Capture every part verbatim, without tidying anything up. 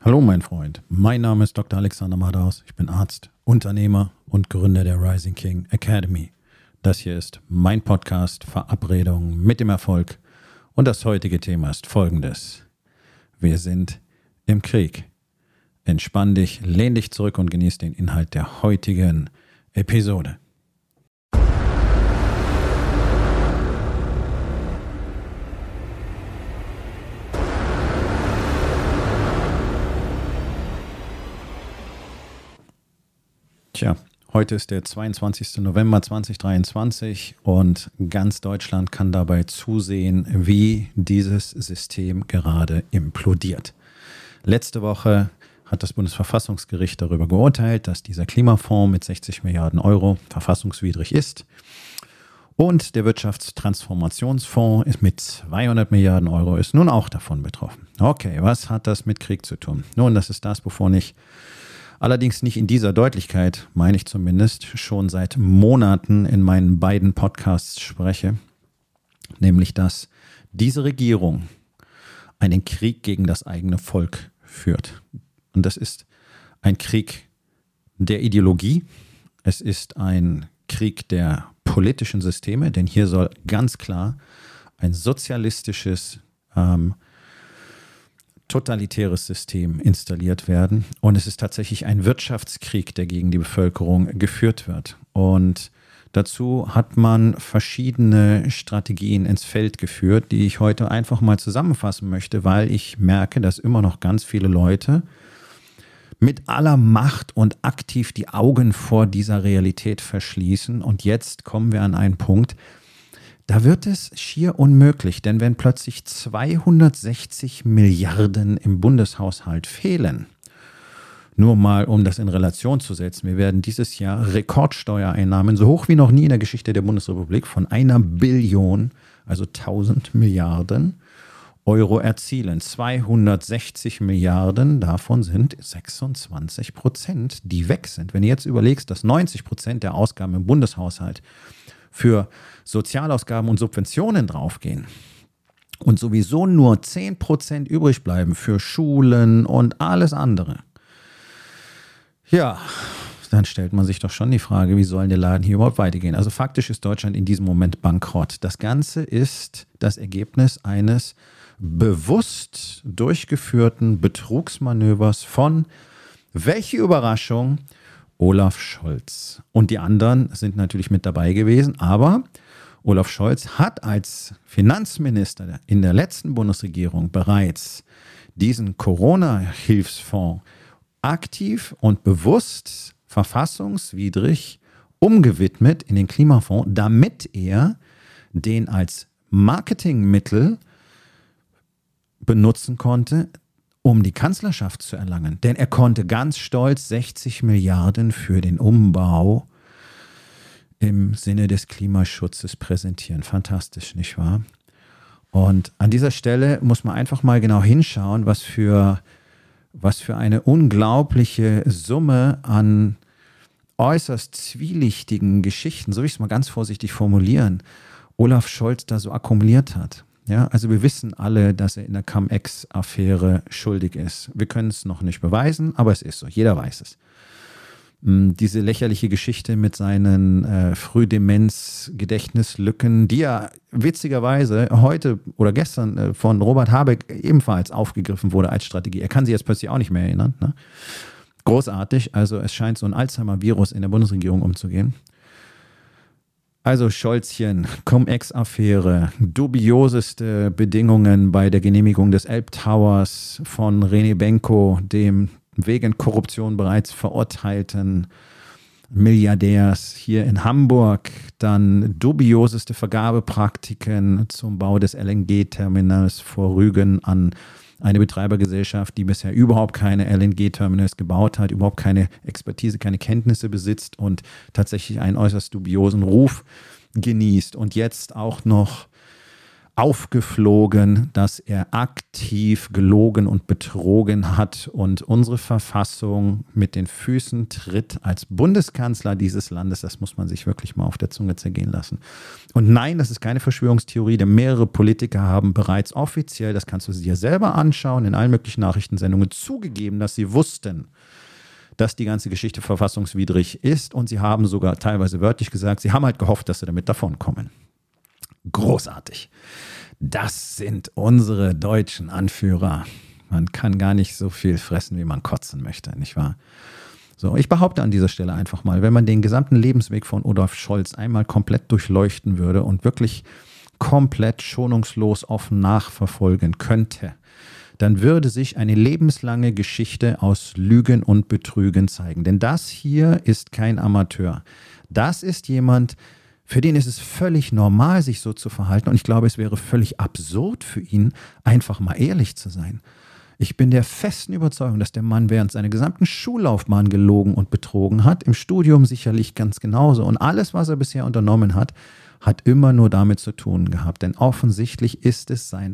Hallo mein Freund, mein Name ist Doktor Alexander Madaus, ich bin Arzt, Unternehmer und Gründer der Rising King Academy. Das hier ist mein Podcast Verabredung mit dem Erfolg und das heutige Thema ist folgendes. Wir sind im Krieg. Entspann dich, lehn dich zurück und genieß den Inhalt der heutigen Episode. Tja, heute ist der zweiundzwanzigster November zweitausenddreiundzwanzig und ganz Deutschland kann dabei zusehen, wie dieses System gerade implodiert. Letzte Woche hat das Bundesverfassungsgericht darüber geurteilt, dass dieser Klimafonds mit sechzig Milliarden Euro verfassungswidrig ist. Und der Wirtschaftstransformationsfonds ist mit zweihundert Milliarden Euro ist nun auch davon betroffen. Okay, was hat das mit Krieg zu tun? Nun, das ist das, wovon ich allerdings nicht in dieser Deutlichkeit, meine ich zumindest, schon seit Monaten in meinen beiden Podcasts spreche, nämlich dass diese Regierung einen Krieg gegen das eigene Volk führt. Und das ist ein Krieg der Ideologie, es ist ein Krieg der politischen Systeme, denn hier soll ganz klar ein sozialistisches ähm, totalitäres System installiert werden. Und es ist tatsächlich ein Wirtschaftskrieg, der gegen die Bevölkerung geführt wird. Und dazu hat man verschiedene Strategien ins Feld geführt, die ich heute einfach mal zusammenfassen möchte, weil ich merke, dass immer noch ganz viele Leute mit aller Macht und aktiv die Augen vor dieser Realität verschließen. Und jetzt kommen wir an einen Punkt, da wird es schier unmöglich, denn wenn plötzlich zweihundertsechzig Milliarden im Bundeshaushalt fehlen, nur mal um das in Relation zu setzen, wir werden dieses Jahr Rekordsteuereinnahmen, so hoch wie noch nie in der Geschichte der Bundesrepublik, von einer Billion, also tausend Milliarden Euro erzielen. zweihundertsechzig Milliarden, davon sind sechsundzwanzig Prozent, die weg sind. Wenn du jetzt überlegst, dass neunzig Prozent der Ausgaben im Bundeshaushalt für Sozialausgaben und Subventionen draufgehen und sowieso nur zehn Prozent übrig bleiben für Schulen und alles andere. Ja, dann stellt man sich doch schon die Frage, wie soll der Laden hier überhaupt weitergehen? Also faktisch ist Deutschland in diesem Moment bankrott. Das Ganze ist das Ergebnis eines bewusst durchgeführten Betrugsmanövers von, welche Überraschung, Olaf Scholz. Und die anderen sind natürlich mit dabei gewesen, aber Olaf Scholz hat als Finanzminister in der letzten Bundesregierung bereits diesen Corona-Hilfsfonds aktiv und bewusst verfassungswidrig umgewidmet in den Klimafonds, damit er den als Marketingmittel benutzen konnte, um die Kanzlerschaft zu erlangen. Denn er konnte ganz stolz sechzig Milliarden für den Umbau im Sinne des Klimaschutzes präsentieren. Fantastisch, nicht wahr? Und an dieser Stelle muss man einfach mal genau hinschauen, was für, was für eine unglaubliche Summe an äußerst zwielichtigen Geschichten, so will ich es mal ganz vorsichtig formulieren, Olaf Scholz da so akkumuliert hat. Ja, also wir wissen alle, dass er in der Cum-Ex-Affäre schuldig ist. Wir können es noch nicht beweisen, aber es ist so. Jeder weiß es. Diese lächerliche Geschichte mit seinen äh, Frühdemenz-Gedächtnislücken, die ja witzigerweise heute oder gestern äh, von Robert Habeck ebenfalls aufgegriffen wurde als Strategie. Er kann sich jetzt plötzlich auch nicht mehr erinnern. Ne? Großartig. Also es scheint so ein Alzheimer-Virus in der Bundesregierung umzugehen. Also Scholzchen, Cum-Ex-Affäre, dubioseste Bedingungen bei der Genehmigung des Elbtowers von René Benko, dem wegen Korruption bereits verurteilten Milliardärs hier in Hamburg, dann dubioseste Vergabepraktiken zum Bau des L N G-Terminals vor Rügen an eine Betreibergesellschaft, die bisher überhaupt keine L N G-Terminals gebaut hat, überhaupt keine Expertise, keine Kenntnisse besitzt und tatsächlich einen äußerst dubiosen Ruf genießt. Und jetzt auch noch aufgeflogen, dass er aktiv gelogen und betrogen hat und unsere Verfassung mit den Füßen tritt als Bundeskanzler dieses Landes. Das muss man sich wirklich mal auf der Zunge zergehen lassen. Und nein, das ist keine Verschwörungstheorie, denn mehrere Politiker haben bereits offiziell, das kannst du dir selber anschauen, in allen möglichen Nachrichtensendungen zugegeben, dass sie wussten, dass die ganze Geschichte verfassungswidrig ist, und sie haben sogar teilweise wörtlich gesagt, sie haben halt gehofft, dass sie damit davonkommen. Großartig. Das sind unsere deutschen Anführer. Man kann gar nicht so viel fressen, wie man kotzen möchte, nicht wahr? So, ich behaupte an dieser Stelle einfach mal, wenn man den gesamten Lebensweg von Olaf Scholz einmal komplett durchleuchten würde und wirklich komplett schonungslos offen nachverfolgen könnte, dann würde sich eine lebenslange Geschichte aus Lügen und Betrügen zeigen. Denn das hier ist kein Amateur. Das ist jemand, für den ist es völlig normal, sich so zu verhalten. Und ich glaube, es wäre völlig absurd für ihn, einfach mal ehrlich zu sein. Ich bin der festen Überzeugung, dass der Mann während seiner gesamten Schullaufbahn gelogen und betrogen hat. Im Studium sicherlich ganz genauso. Und alles, was er bisher unternommen hat, hat immer nur damit zu tun gehabt. Denn offensichtlich ist es sein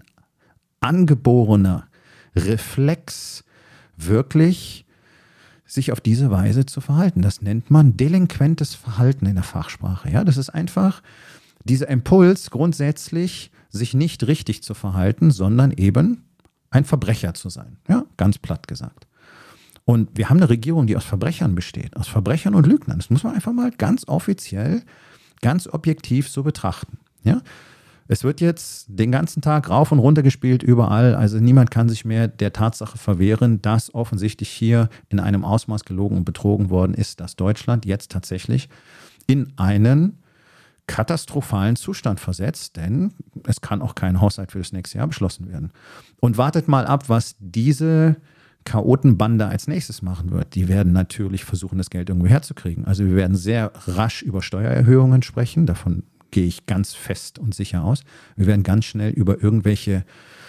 angeborener Reflex, wirklich sich auf diese Weise zu verhalten. Das nennt man delinquentes Verhalten in der Fachsprache. Ja, das ist einfach dieser Impuls, grundsätzlich sich nicht richtig zu verhalten, sondern eben ein Verbrecher zu sein. Ja, ganz platt gesagt. Und wir haben eine Regierung, die aus Verbrechern besteht, aus Verbrechern und Lügnern. Das muss man einfach mal ganz offiziell, ganz objektiv so betrachten. Ja, es wird jetzt den ganzen Tag rauf und runter gespielt überall. Also niemand kann sich mehr der Tatsache verwehren, dass offensichtlich hier in einem Ausmaß gelogen und betrogen worden ist, dass Deutschland jetzt tatsächlich in einen katastrophalen Zustand versetzt, denn es kann auch kein Haushalt für das nächste Jahr beschlossen werden. Und wartet mal ab, was diese Chaotenbande als nächstes machen wird. Die werden natürlich versuchen, das Geld irgendwo herzukriegen. Also wir werden sehr rasch über Steuererhöhungen sprechen, davon gehe ich ganz fest und sicher aus. Wir werden ganz schnell über irgendwelche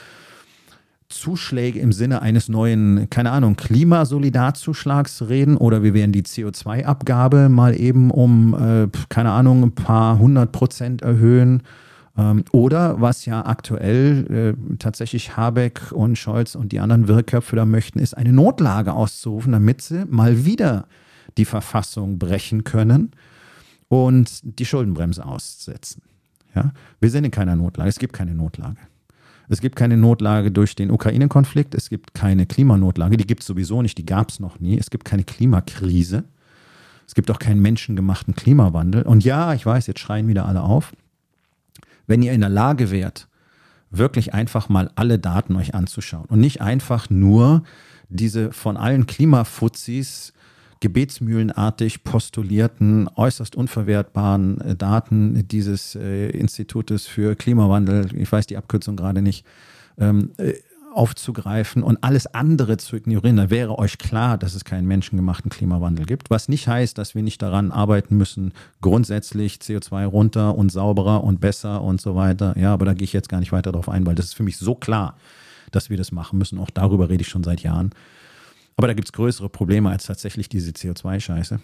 Zuschläge im Sinne eines neuen, keine Ahnung, Klimasolidarzuschlags reden, oder wir werden die C O zwei Abgabe mal eben um, äh, keine Ahnung, ein paar hundert Prozent erhöhen. Ähm, oder was ja aktuell äh, tatsächlich Habeck und Scholz und die anderen Wirrköpfe da möchten, ist eine Notlage auszurufen, damit sie mal wieder die Verfassung brechen können und die Schuldenbremse aussetzen. Ja? Wir sind in keiner Notlage. Es gibt keine Notlage. Es gibt keine Notlage durch den Ukraine-Konflikt. Es gibt keine Klimanotlage. Die gibt es sowieso nicht. Die gab es noch nie. Es gibt keine Klimakrise. Es gibt auch keinen menschengemachten Klimawandel. Und ja, ich weiß, jetzt schreien wieder alle auf. Wenn ihr in der Lage wärt, wirklich einfach mal alle Daten euch anzuschauen und nicht einfach nur diese von allen Klimafuzis gebetsmühlenartig postulierten, äußerst unverwertbaren äh, Daten dieses äh, Institutes für Klimawandel, ich weiß die Abkürzung gerade nicht, ähm, äh, aufzugreifen und alles andere zu ignorieren, dann wäre euch klar, dass es keinen menschengemachten Klimawandel gibt. Was nicht heißt, dass wir nicht daran arbeiten müssen, grundsätzlich C O zwei runter und sauberer und besser und so weiter. Ja, aber da gehe ich jetzt gar nicht weiter drauf ein, weil das ist für mich so klar, dass wir das machen müssen. Auch darüber rede ich schon seit Jahren. Aber da gibt es größere Probleme als tatsächlich diese C O zwei Scheiße.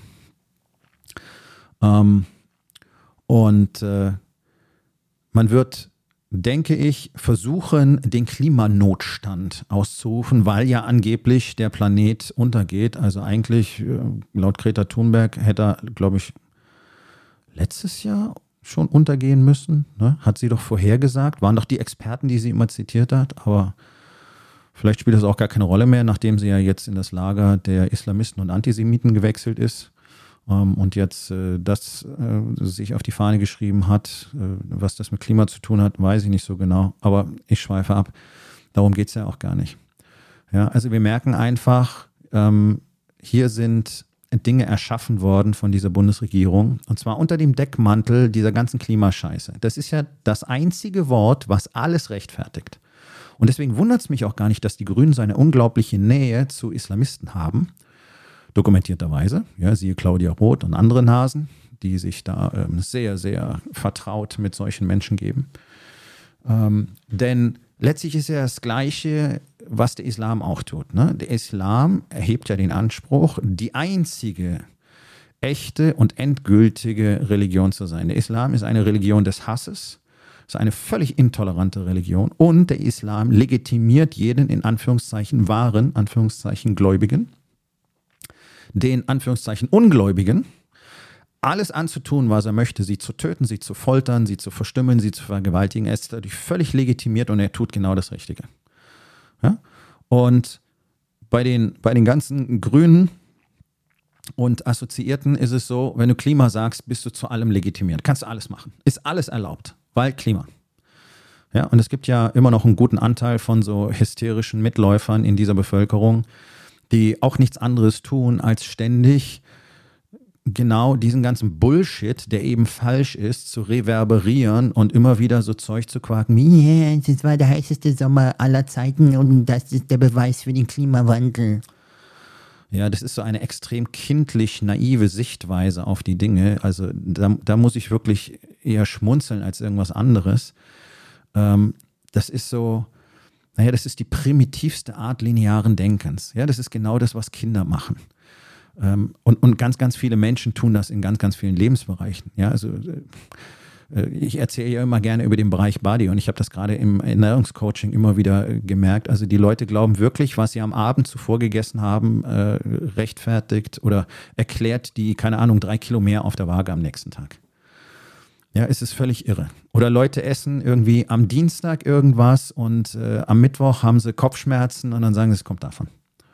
Ähm, und äh, man wird, denke ich, versuchen, den Klimanotstand auszurufen, weil ja angeblich der Planet untergeht. Also eigentlich, äh, laut Greta Thunberg, hätte er, glaube ich, letztes Jahr schon untergehen müssen. Ne? Hat sie doch vorhergesagt. Waren doch die Experten, die sie immer zitiert hat. Aber vielleicht spielt das auch gar keine Rolle mehr, nachdem sie ja jetzt in das Lager der Islamisten und Antisemiten gewechselt ist ähm, und jetzt äh, das äh, sich auf die Fahne geschrieben hat. Äh, was das mit Klima zu tun hat, weiß ich nicht so genau. Aber ich schweife ab. Darum geht es ja auch gar nicht. Ja, also wir merken einfach, ähm, hier sind Dinge erschaffen worden von dieser Bundesregierung, und zwar unter dem Deckmantel dieser ganzen Klimascheiße. Das ist ja das einzige Wort, was alles rechtfertigt. Und deswegen wundert es mich auch gar nicht, dass die Grünen so eine unglaubliche Nähe zu Islamisten haben, dokumentierterweise. Ja, siehe Claudia Roth und andere Nasen, die sich da ähm, sehr, sehr vertraut mit solchen Menschen geben. Ähm, denn letztlich ist ja das Gleiche, was der Islam auch tut. Ne? Der Islam erhebt ja den Anspruch, die einzige echte und endgültige Religion zu sein. Der Islam ist eine Religion des Hasses. ist eine völlig intolerante Religion und der Islam legitimiert jeden in Anführungszeichen wahren, Anführungszeichen Gläubigen, den Anführungszeichen Ungläubigen, alles anzutun, was er möchte, sie zu töten, sie zu foltern, sie zu verstümmeln, sie zu vergewaltigen. Er ist dadurch völlig legitimiert und er tut genau das Richtige. Ja? Und bei den, bei den ganzen Grünen und Assoziierten ist es so, wenn du Klima sagst, bist du zu allem legitimiert. Kannst du alles machen. Ist alles erlaubt, weil Klima. Ja, und es gibt ja immer noch einen guten Anteil von so hysterischen Mitläufern in dieser Bevölkerung, die auch nichts anderes tun, als ständig genau diesen ganzen Bullshit, der eben falsch ist, zu reverberieren und immer wieder so Zeug zu quaken. Yeah, das war der heißeste Sommer aller Zeiten und das ist der Beweis für den Klimawandel. Ja, das ist so eine extrem kindlich naive Sichtweise auf die Dinge. Also da, da muss ich wirklich eher schmunzeln als irgendwas anderes. Ähm, das ist so, naja, das ist die primitivste Art linearen Denkens. Ja, das ist genau das, was Kinder machen. Ähm, und, und ganz, ganz viele Menschen tun das in ganz, ganz vielen Lebensbereichen. Ja, also äh, ich erzähle ja immer gerne über den Bereich Body und ich habe das gerade im Ernährungscoaching immer wieder äh, gemerkt. Also die Leute glauben wirklich, was sie am Abend zuvor gegessen haben, äh, rechtfertigt oder erklärt die, keine Ahnung, drei Kilo mehr auf der Waage am nächsten Tag. Ja, es ist völlig irre. Oder Leute essen irgendwie am Dienstag irgendwas und äh, am Mittwoch haben sie Kopfschmerzen und dann sagen sie, es kommt davon.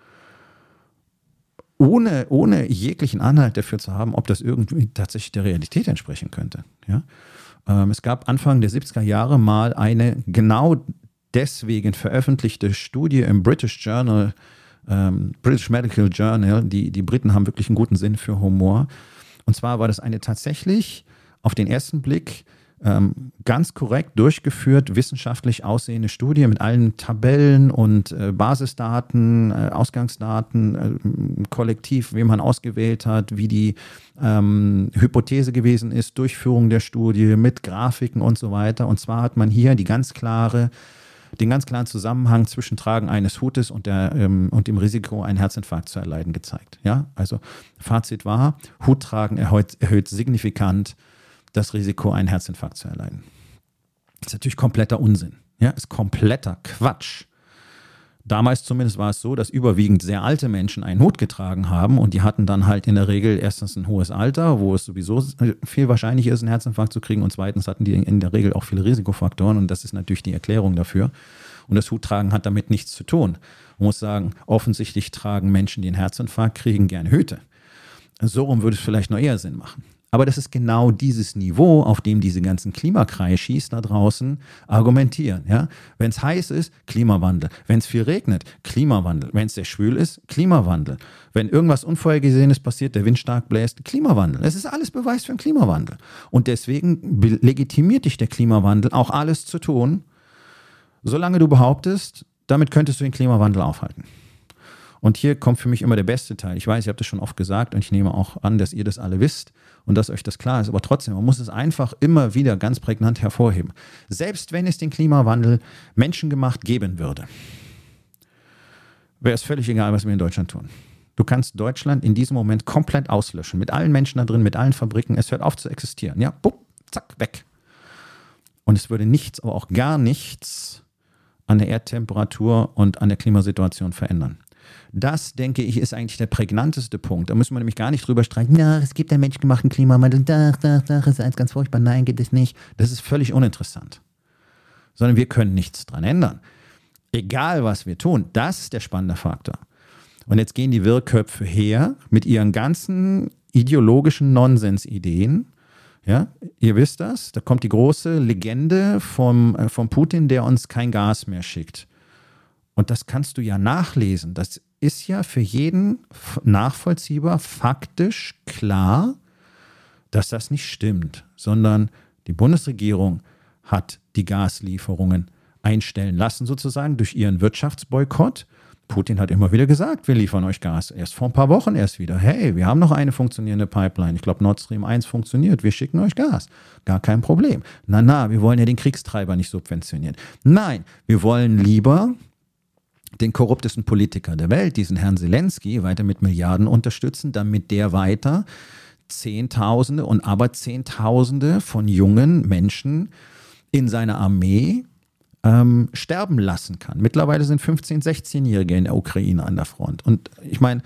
Ohne, ohne jeglichen Anhalt dafür zu haben, ob das irgendwie tatsächlich der Realität entsprechen könnte. Ja? Ähm, es gab Anfang der siebziger Jahre mal eine genau deswegen veröffentlichte Studie im British Journal, ähm, British Medical Journal. Die, die Briten haben wirklich einen guten Sinn für Humor. Und zwar war das eine tatsächlich auf den ersten Blick ähm, ganz korrekt durchgeführt, wissenschaftlich aussehende Studie mit allen Tabellen und äh, Basisdaten, äh, Ausgangsdaten, äh, kollektiv, wen man ausgewählt hat, wie die ähm, Hypothese gewesen ist, Durchführung der Studie mit Grafiken und so weiter. Und zwar hat man hier die ganz klare, den ganz klaren Zusammenhang zwischen Tragen eines Hutes und, der, ähm, und dem Risiko, einen Herzinfarkt zu erleiden, gezeigt. Ja? Also Fazit war, Huttragen erhöht, erhöht signifikant das Risiko, einen Herzinfarkt zu erleiden. Das ist natürlich kompletter Unsinn. Ja, ist kompletter Quatsch. Damals zumindest war es so, dass überwiegend sehr alte Menschen einen Hut getragen haben und die hatten dann halt in der Regel erstens ein hohes Alter, wo es sowieso viel wahrscheinlicher ist, einen Herzinfarkt zu kriegen und zweitens hatten die in der Regel auch viele Risikofaktoren und das ist natürlich die Erklärung dafür. Und das Huttragen hat damit nichts zu tun. Man muss sagen, offensichtlich tragen Menschen, die einen Herzinfarkt kriegen, gerne Hüte. So rum würde es vielleicht noch eher Sinn machen. Aber das ist genau dieses Niveau, auf dem diese ganzen Klimakreischis da draußen argumentieren. Ja? Wenn es heiß ist, Klimawandel. Wenn es viel regnet, Klimawandel. Wenn es sehr schwül ist, Klimawandel. Wenn irgendwas Unvorhergesehenes passiert, der Wind stark bläst, Klimawandel. Es ist alles Beweis für den Klimawandel. Und deswegen legitimiert dich der Klimawandel, auch alles zu tun, solange du behauptest, damit könntest du den Klimawandel aufhalten. Und hier kommt für mich immer der beste Teil. Ich weiß, ich habe das schon oft gesagt und ich nehme auch an, dass ihr das alle wisst und dass euch das klar ist. Aber trotzdem, man muss es einfach immer wieder ganz prägnant hervorheben. Selbst wenn es den Klimawandel menschengemacht geben würde, wäre es völlig egal, was wir in Deutschland tun. Du kannst Deutschland in diesem Moment komplett auslöschen. Mit allen Menschen da drin, mit allen Fabriken. Es hört auf zu existieren. Ja, bupp, zack, weg. Und es würde nichts, aber auch gar nichts an der Erdtemperatur und an der Klimasituation verändern. Das, denke ich, ist eigentlich der prägnanteste Punkt. Da müssen wir nämlich gar nicht drüber streiten. Ja, es gibt einen menschgemachten Klimawandel. Da, da, da ist eins ganz furchtbar. Nein, gibt es nicht. Das ist völlig uninteressant. Sondern wir können nichts dran ändern. Egal, was wir tun, das ist der spannende Faktor. Und jetzt gehen die Wirrköpfe her mit ihren ganzen ideologischen Nonsensideen. Ja, ihr wisst das. Da kommt die große Legende vom, äh, vom Putin, der uns kein Gas mehr schickt. Und das kannst du ja nachlesen. Das ist ja für jeden nachvollziehbar, faktisch klar, dass das nicht stimmt, sondern die Bundesregierung hat die Gaslieferungen einstellen lassen, sozusagen durch ihren Wirtschaftsboykott. Putin hat immer wieder gesagt, wir liefern euch Gas. Erst vor ein paar Wochen erst wieder. Hey, wir haben noch eine funktionierende Pipeline. Ich glaube, Nord Stream eins funktioniert. Wir schicken euch Gas. Gar kein Problem. Na, na, wir wollen ja den Kriegstreiber nicht subventionieren. Nein, wir wollen lieber den korruptesten Politiker der Welt, diesen Herrn Zelensky, weiter mit Milliarden unterstützen, damit der weiter Zehntausende und aber Zehntausende von jungen Menschen in seiner Armee ähm, sterben lassen kann. Mittlerweile sind fünfzehn-, sechzehnjährige in der Ukraine an der Front. Und ich meine,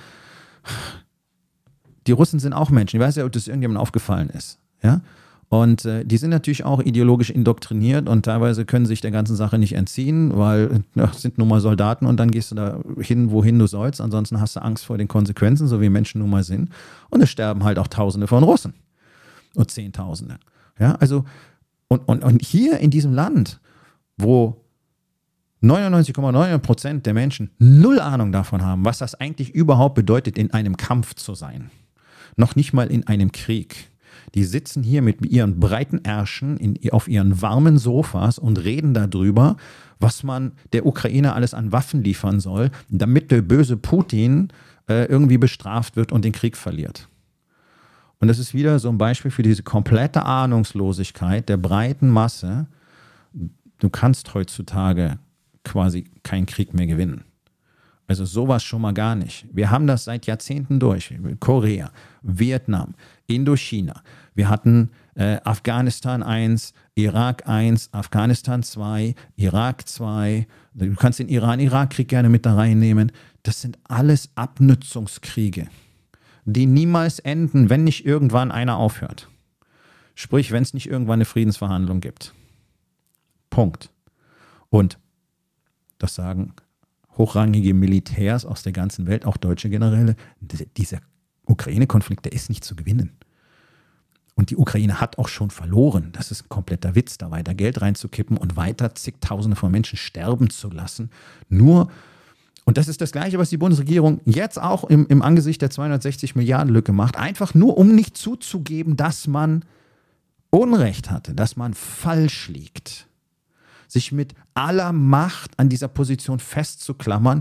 die Russen sind auch Menschen. Ich weiß ja, ob das irgendjemandem aufgefallen ist. Ja? Und äh, die sind natürlich auch ideologisch indoktriniert und teilweise können sich der ganzen Sache nicht entziehen, weil das sind nun mal Soldaten und dann gehst du da hin, wohin du sollst. Ansonsten hast du Angst vor den Konsequenzen, so wie Menschen nun mal sind. Und es sterben halt auch Tausende von Russen. Und Zehntausende. Ja, also, und, und, und hier in diesem Land, wo neunundneunzig Komma neun Prozent der Menschen null Ahnung davon haben, was das eigentlich überhaupt bedeutet, in einem Kampf zu sein. Noch nicht mal in einem Krieg. Die sitzen hier mit ihren breiten Ärschen in, auf ihren warmen Sofas und reden darüber, was man der Ukraine alles an Waffen liefern soll, damit der böse Putin äh, irgendwie bestraft wird und den Krieg verliert. Und das ist wieder so ein Beispiel für diese komplette Ahnungslosigkeit der breiten Masse. Du kannst heutzutage quasi keinen Krieg mehr gewinnen. Also sowas schon mal gar nicht. Wir haben das seit Jahrzehnten durch. Korea, Vietnam, Indochina. Wir hatten äh, Afghanistan eins, Irak eins, Afghanistan zwei, Irak zwei. Du kannst den Iran-Irak-Krieg gerne mit da reinnehmen. Das sind alles Abnützungskriege, die niemals enden, wenn nicht irgendwann einer aufhört. Sprich, wenn es nicht irgendwann eine Friedensverhandlung gibt. Punkt. Und das sagen hochrangige Militärs aus der ganzen Welt, auch deutsche Generäle, dieser Ukraine-Konflikt, der ist nicht zu gewinnen. Und die Ukraine hat auch schon verloren. Das ist ein kompletter Witz, da weiter Geld reinzukippen und weiter zigtausende von Menschen sterben zu lassen. Nur, und das ist das Gleiche, was die Bundesregierung jetzt auch im, im Angesicht der zweihundertsechzig Milliarden Lücke macht, einfach nur, um nicht zuzugeben, dass man Unrecht hatte, dass man falsch liegt. Sich mit aller Macht an dieser Position festzuklammern,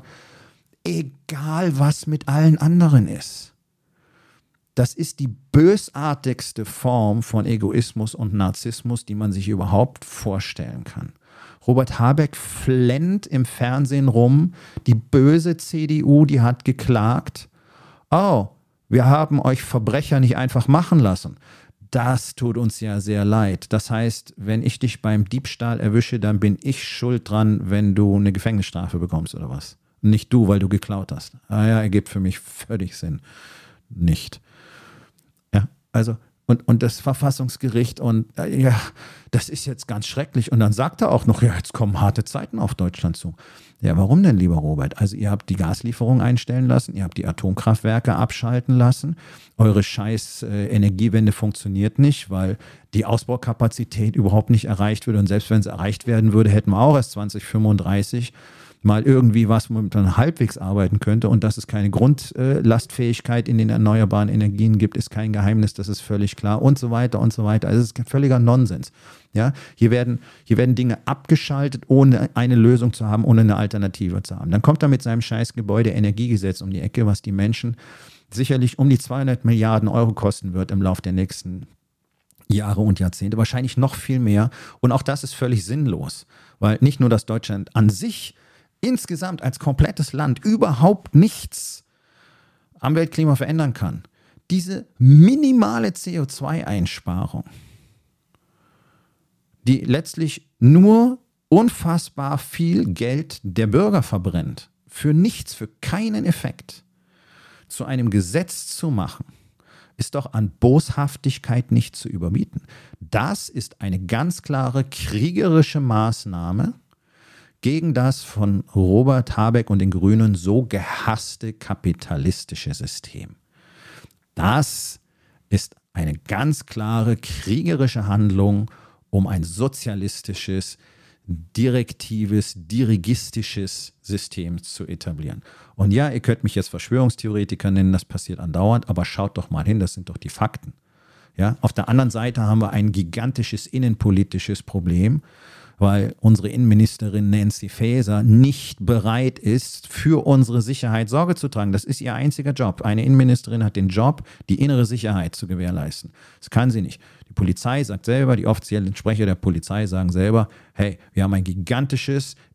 egal was mit allen anderen ist. Das ist die bösartigste Form von Egoismus und Narzissmus, die man sich überhaupt vorstellen kann. Robert Habeck flennt im Fernsehen rum, die böse C D U, die hat geklagt, oh, wir haben euch Verbrecher nicht einfach machen lassen. Das tut uns ja sehr leid. Das heißt, wenn ich dich beim Diebstahl erwische, dann bin ich schuld dran, wenn du eine Gefängnisstrafe bekommst oder was. Nicht du, weil du geklaut hast. Ah ja, ergibt für mich völlig Sinn. Nicht. Ja, also, und, und das Verfassungsgericht und äh, ja, das ist jetzt ganz schrecklich. Und dann sagt er auch noch, ja, jetzt kommen harte Zeiten auf Deutschland zu. Ja, warum denn, lieber Robert? Also ihr habt die Gaslieferung einstellen lassen, ihr habt die Atomkraftwerke abschalten lassen, eure scheiß äh, Energiewende funktioniert nicht, weil die Ausbaukapazität überhaupt nicht erreicht wird und selbst wenn es erreicht werden würde, hätten wir auch erst zwanzig fünfunddreißig mal irgendwie was, womit man halbwegs arbeiten könnte und dass es keine Grundlastfähigkeit in den erneuerbaren Energien gibt, ist kein Geheimnis, das ist völlig klar und so weiter und so weiter. Also es ist völliger Nonsens. Ja, hier werden, hier werden Dinge abgeschaltet, ohne eine Lösung zu haben, ohne eine Alternative zu haben. Dann kommt er mit seinem scheiß Gebäudeenergiegesetz um die Ecke, was die Menschen sicherlich um die zweihundert Milliarden Euro kosten wird im Laufe der nächsten Jahre und Jahrzehnte, wahrscheinlich noch viel mehr. Und auch das ist völlig sinnlos, weil nicht nur, dass Deutschland an sich insgesamt als komplettes Land überhaupt nichts am Weltklima verändern kann. Diese minimale C O zwei Einsparung, die letztlich nur unfassbar viel Geld der Bürger verbrennt, für nichts, für keinen Effekt, zu einem Gesetz zu machen, ist doch an Boshaftigkeit nicht zu überbieten. Das ist eine ganz klare kriegerische Maßnahme gegen das von Robert Habeck und den Grünen so gehasste kapitalistische System. Das ist eine ganz klare kriegerische Handlung, um ein sozialistisches, direktives, dirigistisches System zu etablieren. Und ja, ihr könnt mich jetzt Verschwörungstheoretiker nennen, das passiert andauernd, aber schaut doch mal hin, das sind doch die Fakten. Ja? Auf der anderen Seite haben wir ein gigantisches innenpolitisches Problem, weil unsere Innenministerin Nancy Faeser nicht bereit ist, für unsere Sicherheit Sorge zu tragen. Das ist ihr einziger Job. Eine Innenministerin hat den Job, die innere Sicherheit zu gewährleisten. Das kann sie nicht. Die Polizei sagt selber, die offiziellen Sprecher der Polizei sagen selber, hey, wir haben ein gigantisches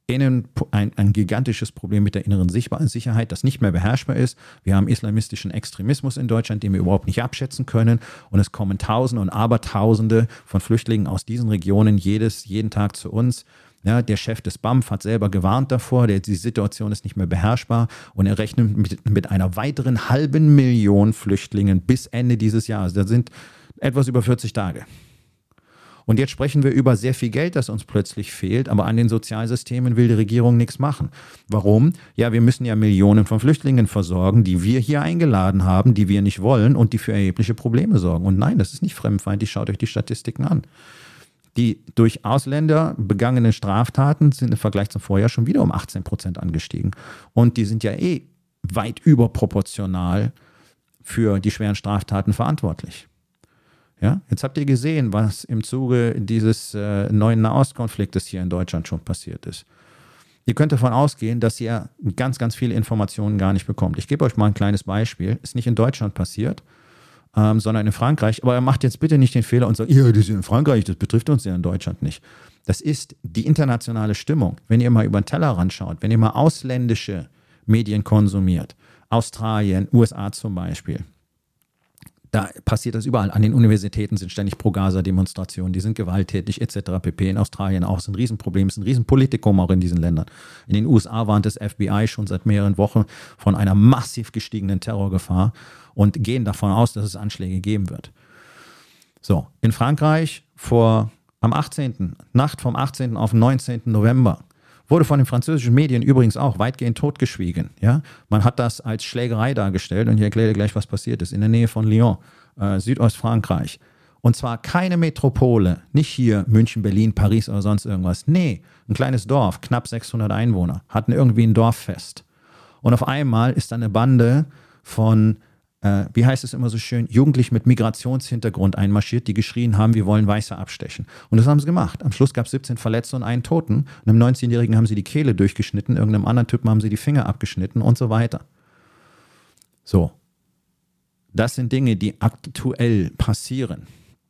Innen, ein, ein gigantisches Problem mit der inneren Sicherheit, das nicht mehr beherrschbar ist. Wir haben islamistischen Extremismus in Deutschland, den wir überhaupt nicht abschätzen können. Und es kommen Tausende und Abertausende von Flüchtlingen aus diesen Regionen jedes, jeden Tag zu uns. Ja, der Chef des B A M F hat selber gewarnt davor, der, die Situation ist nicht mehr beherrschbar und er rechnet mit, mit einer weiteren halben Million Flüchtlingen bis Ende dieses Jahres. Das sind etwas über vierzig Tage. Und jetzt sprechen wir über sehr viel Geld, das uns plötzlich fehlt, aber an den Sozialsystemen will die Regierung nichts machen. Warum? Ja, wir müssen ja Millionen von Flüchtlingen versorgen, die wir hier eingeladen haben, die wir nicht wollen und die für erhebliche Probleme sorgen. Und nein, das ist nicht fremdenfeindlich, schaut euch die Statistiken an. Die durch Ausländer begangenen Straftaten sind im Vergleich zum Vorjahr schon wieder um achtzehn Prozent angestiegen. Und die sind ja eh weit überproportional für die schweren Straftaten verantwortlich. Ja, jetzt habt ihr gesehen, was im Zuge dieses äh, neuen Nahostkonfliktes hier in Deutschland schon passiert ist. Ihr könnt davon ausgehen, dass ihr ganz, ganz viele Informationen gar nicht bekommt. Ich gebe euch mal ein kleines Beispiel. Ist nicht in Deutschland passiert, ähm, sondern in Frankreich. Aber macht jetzt bitte nicht den Fehler und sagt, ja, das ist in Frankreich, das betrifft uns ja in Deutschland nicht. Das ist die internationale Stimmung. Wenn ihr mal über den Tellerrand schaut, wenn ihr mal ausländische Medien konsumiert, Australien, U S A zum Beispiel, da passiert das überall. An den Universitäten sind ständig Pro-Gaza-Demonstrationen, die sind gewalttätig et cetera pp. In Australien auch. Es ist ein Riesenproblem, es ist ein Riesenpolitikum auch in diesen Ländern. In den U S A warnt das F B I schon seit mehreren Wochen von einer massiv gestiegenen Terrorgefahr und gehen davon aus, dass es Anschläge geben wird. So, in Frankreich vor am achtzehnten Nacht vom achtzehnten auf den neunzehnten November wurde von den französischen Medien übrigens auch weitgehend totgeschwiegen. Ja? Man hat das als Schlägerei dargestellt und ich erkläre dir gleich, was passiert ist. In der Nähe von Lyon, äh, Südostfrankreich. Und zwar keine Metropole, nicht hier München, Berlin, Paris oder sonst irgendwas. Nee, ein kleines Dorf, knapp sechshundert Einwohner, hatten irgendwie ein Dorffest. Und auf einmal ist dann eine Bande von, äh, wie heißt es immer so schön, Jugendlichen mit Migrationshintergrund einmarschiert, die geschrien haben, wir wollen Weiße abstechen. Und das haben sie gemacht. Am Schluss gab es siebzehn Verletzte und einen Toten. Und einem neunzehnjährigen haben sie die Kehle durchgeschnitten, irgendeinem anderen Typen haben sie die Finger abgeschnitten und so weiter. So. Das sind Dinge, die aktuell passieren.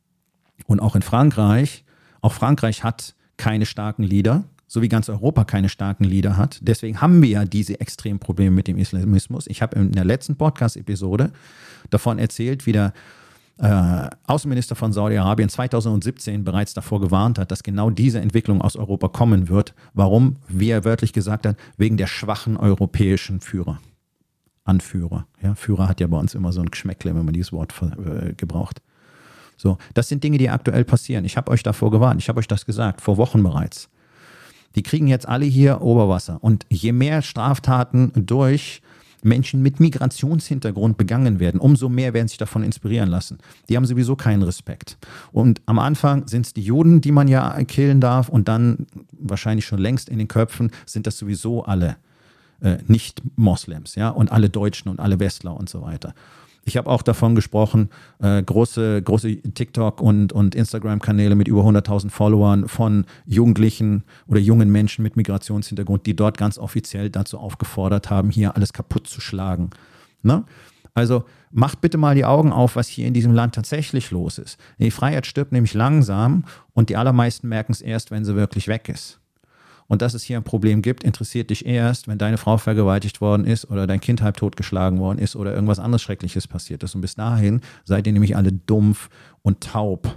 Und auch in Frankreich, auch Frankreich hat keine starken Leader, so wie ganz Europa keine starken Leader hat. Deswegen haben wir ja diese extremen Probleme mit dem Islamismus. Ich habe in der letzten Podcast-Episode davon erzählt, wie der äh, Außenminister von Saudi-Arabien zweitausendsiebzehn bereits davor gewarnt hat, dass genau diese Entwicklung aus Europa kommen wird. Warum? Wie er wörtlich gesagt hat, wegen der schwachen europäischen Führer. Anführer. Ja, Führer hat ja bei uns immer so ein Geschmäckle, wenn man dieses Wort äh, gebraucht. So, das sind Dinge, die aktuell passieren. Ich habe euch davor gewarnt. Ich habe euch das gesagt, vor Wochen bereits. Die kriegen jetzt alle hier Oberwasser. Und je mehr Straftaten durch Menschen mit Migrationshintergrund begangen werden, umso mehr werden sich davon inspirieren lassen. Die haben sowieso keinen Respekt. Und am Anfang sind es die Juden, die man ja killen darf. Und dann, wahrscheinlich schon längst in den Köpfen, sind das sowieso alle äh, Nicht-Moslems. Ja? Und alle Deutschen und alle Westler und so weiter. Ich habe auch davon gesprochen, äh, große, große TikTok- und, und Instagram-Kanäle mit über hunderttausend Followern von Jugendlichen oder jungen Menschen mit Migrationshintergrund, die dort ganz offiziell dazu aufgefordert haben, hier alles kaputt zu schlagen. Ne? Also macht bitte mal die Augen auf, was hier in diesem Land tatsächlich los ist. Die Freiheit stirbt nämlich langsam und die allermeisten merken es erst, wenn sie wirklich weg ist. Und dass es hier ein Problem gibt, interessiert dich erst, wenn deine Frau vergewaltigt worden ist oder dein Kind halb totgeschlagen worden ist oder irgendwas anderes Schreckliches passiert ist. Und bis dahin seid ihr nämlich alle dumpf und taub.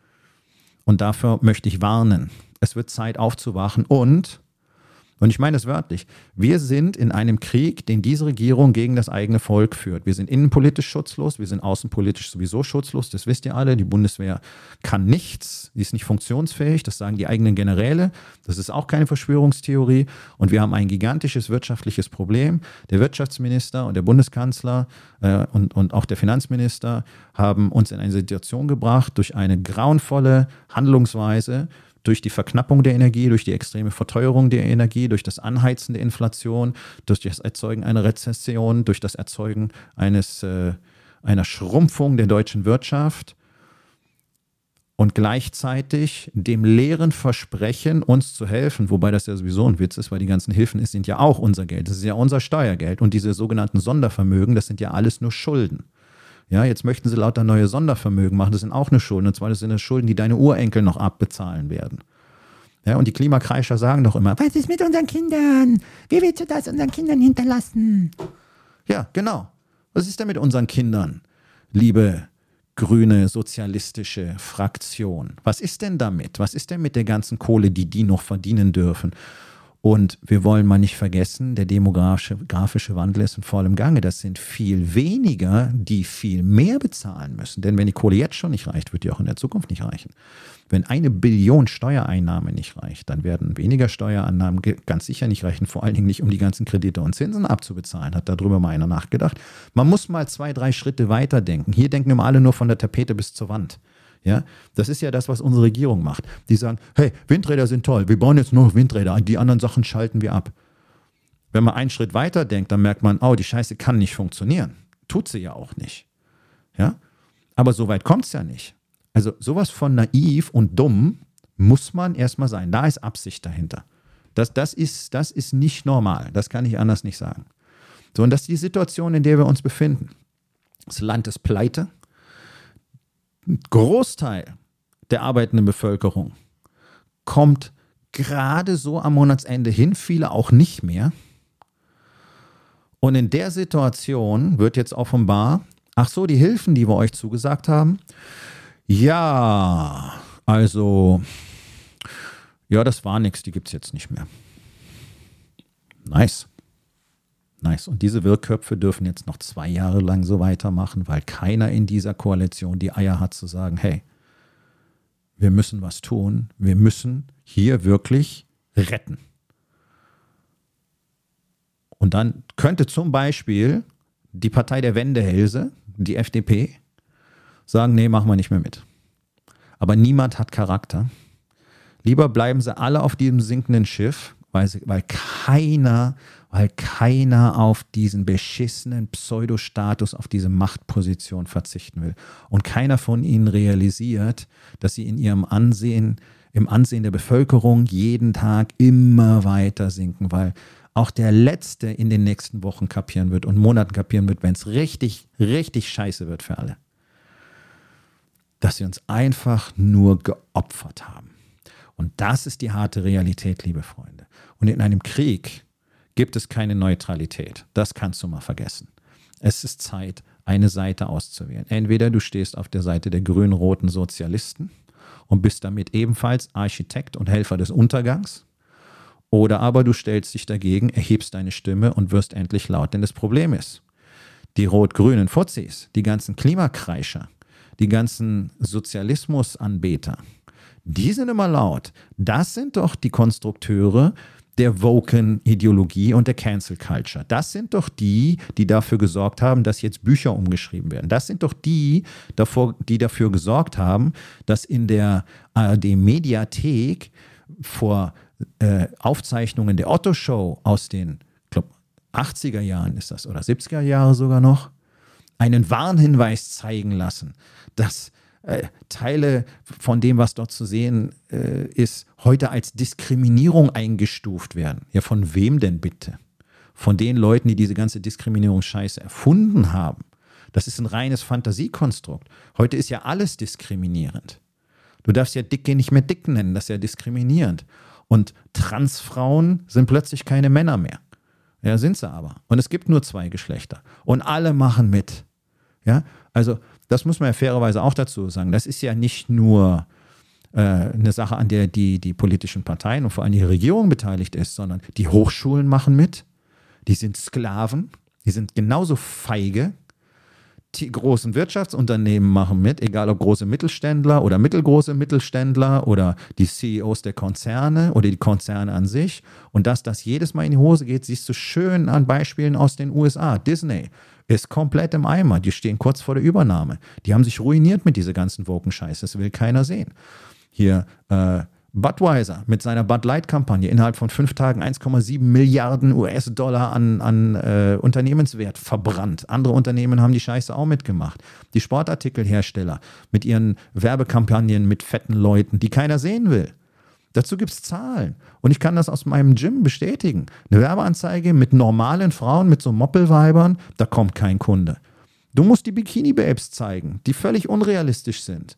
Und dafür möchte ich warnen. Es wird Zeit aufzuwachen und, und ich meine es wörtlich, wir sind in einem Krieg, den diese Regierung gegen das eigene Volk führt. Wir sind innenpolitisch schutzlos, wir sind außenpolitisch sowieso schutzlos, das wisst ihr alle. Die Bundeswehr kann nichts, sie ist nicht funktionsfähig, das sagen die eigenen Generäle. Das ist auch keine Verschwörungstheorie. Und wir haben ein gigantisches wirtschaftliches Problem. Der Wirtschaftsminister und der Bundeskanzler äh, und, und auch der Finanzminister haben uns in eine Situation gebracht durch eine grauenvolle Handlungsweise, durch die Verknappung der Energie, durch die extreme Verteuerung der Energie, durch das Anheizen der Inflation, durch das Erzeugen einer Rezession, durch das Erzeugen eines, äh, einer Schrumpfung der deutschen Wirtschaft und gleichzeitig dem leeren Versprechen, uns zu helfen, wobei das ja sowieso ein Witz ist, weil die ganzen Hilfen sind ja auch unser Geld, das ist ja unser Steuergeld und diese sogenannten Sondervermögen, das sind ja alles nur Schulden. Ja, jetzt möchten sie lauter neue Sondervermögen machen, das sind auch eine Schulden, und zwar das sind das Schulden, die deine Urenkel noch abbezahlen werden. Ja, und die Klimakreischer sagen doch immer, Was ist mit unseren Kindern? Wie willst du das unseren Kindern hinterlassen? ja, genau. Was ist denn mit unseren Kindern, liebe grüne sozialistische Fraktion? Was ist denn damit? Was ist denn mit der ganzen Kohle, die die noch verdienen dürfen? Und wir wollen mal nicht vergessen, der demografische grafische Wandel ist in vollem Gange. Das sind viel weniger, die viel mehr bezahlen müssen. Denn wenn die Kohle jetzt schon nicht reicht, wird die auch in der Zukunft nicht reichen. Wenn eine Billion Steuereinnahme nicht reicht, dann werden weniger Steuerannahmen ganz sicher nicht reichen, vor allen Dingen nicht, um die ganzen Kredite und Zinsen abzubezahlen. Hat darüber mal einer nachgedacht. Man muss mal zwei, drei Schritte weiter denken. Hier denken immer alle nur von der Tapete bis zur Wand. Ja, das ist ja das, was unsere Regierung macht. Die sagen, hey, Windräder sind toll, wir bauen jetzt nur noch Windräder, die anderen Sachen schalten wir ab. Wenn man einen Schritt weiter denkt, dann merkt man, oh, die Scheiße kann nicht funktionieren. Tut sie ja auch nicht. Ja? Aber so weit kommt es ja nicht. Also sowas von naiv und dumm muss man erstmal sein. Da ist Absicht dahinter. Das, das, ist, das ist nicht normal. Das kann ich anders nicht sagen. So, und das ist die Situation, in der wir uns befinden. Das Land ist pleite. Ein Großteil der arbeitenden Bevölkerung kommt gerade so am Monatsende hin, viele auch nicht mehr. Und in der Situation wird jetzt offenbar, ach so, die Hilfen, die wir euch zugesagt haben, ja, also, ja, das war nichts, die gibt es jetzt nicht mehr. Nice. Nice. Und diese Wirrköpfe dürfen jetzt noch zwei Jahre lang so weitermachen, weil keiner in dieser Koalition die Eier hat zu sagen, hey, wir müssen was tun, wir müssen hier wirklich retten. Und dann könnte zum Beispiel die Partei der Wendehälse, die F D P, sagen, nee, machen wir nicht mehr mit. Aber niemand hat Charakter. Lieber bleiben sie alle auf diesem sinkenden Schiff, weil, sie, weil keiner, weil keiner auf diesen beschissenen Pseudostatus, auf diese Machtposition verzichten will. Und keiner von ihnen realisiert, dass sie in ihrem Ansehen, im Ansehen der Bevölkerung jeden Tag immer weiter sinken, weil auch der Letzte in den nächsten Wochen kapieren wird und Monaten kapieren wird, wenn es richtig, richtig scheiße wird für alle. Dass sie uns einfach nur geopfert haben. Und das ist die harte Realität, liebe Freunde. Und in einem Krieg gibt es keine Neutralität. Das kannst du mal vergessen. Es ist Zeit, eine Seite auszuwählen. Entweder du stehst auf der Seite der grün-roten Sozialisten und bist damit ebenfalls Architekt und Helfer des Untergangs. Oder aber du stellst dich dagegen, erhebst deine Stimme und wirst endlich laut. Denn das Problem ist, die rot-grünen Fuzis, die ganzen Klimakreischer, die ganzen Sozialismusanbeter, die sind immer laut. Das sind doch die Konstrukteure der Woken-Ideologie und der Cancel Culture. Das sind doch die, die dafür gesorgt haben, dass jetzt Bücher umgeschrieben werden. Das sind doch die, davor, die dafür gesorgt haben, dass in der A R D-Mediathek vor äh, Aufzeichnungen der Otto-Show aus den, ich glaube, achtziger Jahren ist das oder siebziger Jahre sogar noch, einen Warnhinweis zeigen lassen, dass äh, Teile von dem, was dort zu sehen äh, ist, heute als Diskriminierung eingestuft werden. Ja, von wem denn bitte? Von den Leuten, die diese ganze Diskriminierungsscheiße erfunden haben. Das ist ein reines Fantasiekonstrukt. Heute ist ja alles diskriminierend. Du darfst ja Dicke nicht mehr dick nennen, das ist ja diskriminierend. Und Transfrauen sind plötzlich keine Männer mehr. Ja, sind sie aber. Und es gibt nur zwei Geschlechter. Und alle machen mit. Ja, also das muss man ja fairerweise auch dazu sagen. Das ist ja nicht nur äh, eine Sache, an der die, die politischen Parteien und vor allem die Regierung beteiligt ist, sondern die Hochschulen machen mit. Die sind Sklaven. Die sind genauso feige. Die großen Wirtschaftsunternehmen machen mit, egal ob große Mittelständler oder mittelgroße Mittelständler oder die C E Os der Konzerne oder die Konzerne an sich. Und dass das jedes Mal in die Hose geht, siehst du schön an Beispielen aus den U S A. Disney ist komplett im Eimer. Die stehen kurz vor der Übernahme. Die haben sich ruiniert mit dieser ganzen Woken-Scheiße. Das will keiner sehen. Hier äh, Budweiser mit seiner Bud Light-Kampagne innerhalb von fünf Tagen eins Komma sieben Milliarden U S-Dollar an, an äh, Unternehmenswert verbrannt. Andere Unternehmen haben die Scheiße auch mitgemacht. Die Sportartikelhersteller mit ihren Werbekampagnen mit fetten Leuten, die keiner sehen will. Dazu gibt es Zahlen. Und ich kann das aus meinem Gym bestätigen. Eine Werbeanzeige mit normalen Frauen, mit so Moppelweibern, da kommt kein Kunde. Du musst die Bikini-Babes zeigen, die völlig unrealistisch sind.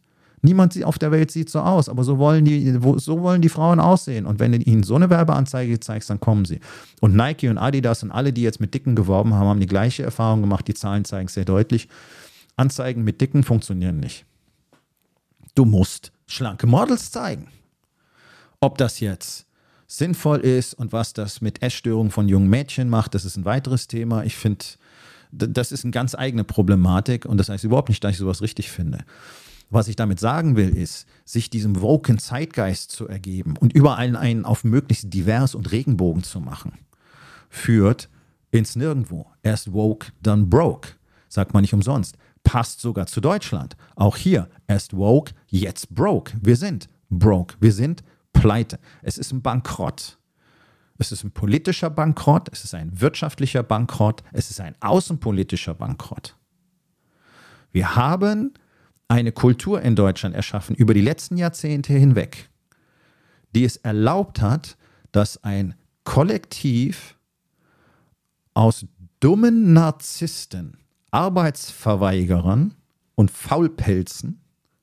Niemand auf der Welt sieht so aus, aber so wollen die, so wollen die Frauen aussehen. Und wenn du ihnen so eine Werbeanzeige zeigst, dann kommen sie. Und Nike und Adidas und alle, die jetzt mit Dicken geworben haben, haben die gleiche Erfahrung gemacht. Die Zahlen zeigen es sehr deutlich. Anzeigen mit Dicken funktionieren nicht. Du musst schlanke Models zeigen. Ob das jetzt sinnvoll ist und was das mit Essstörungen von jungen Mädchen macht, das ist ein weiteres Thema. Ich finde, das ist eine ganz eigene Problematik und das heißt überhaupt nicht, dass ich sowas richtig finde. Was ich damit sagen will, ist, sich diesem woken Zeitgeist zu ergeben und überall einen auf möglichst divers und Regenbogen zu machen, führt ins Nirgendwo. Erst woke, dann broke. Sagt man nicht umsonst. Passt sogar zu Deutschland. Auch hier, erst woke, jetzt broke. Wir sind broke. Wir sind pleite. Es ist ein Bankrott. Es ist ein politischer Bankrott. Es ist ein wirtschaftlicher Bankrott. Es ist ein außenpolitischer Bankrott. Wir haben eine Kultur in Deutschland erschaffen über die letzten Jahrzehnte hinweg, die es erlaubt hat, dass ein Kollektiv aus dummen Narzissten, Arbeitsverweigerern und Faulpelzen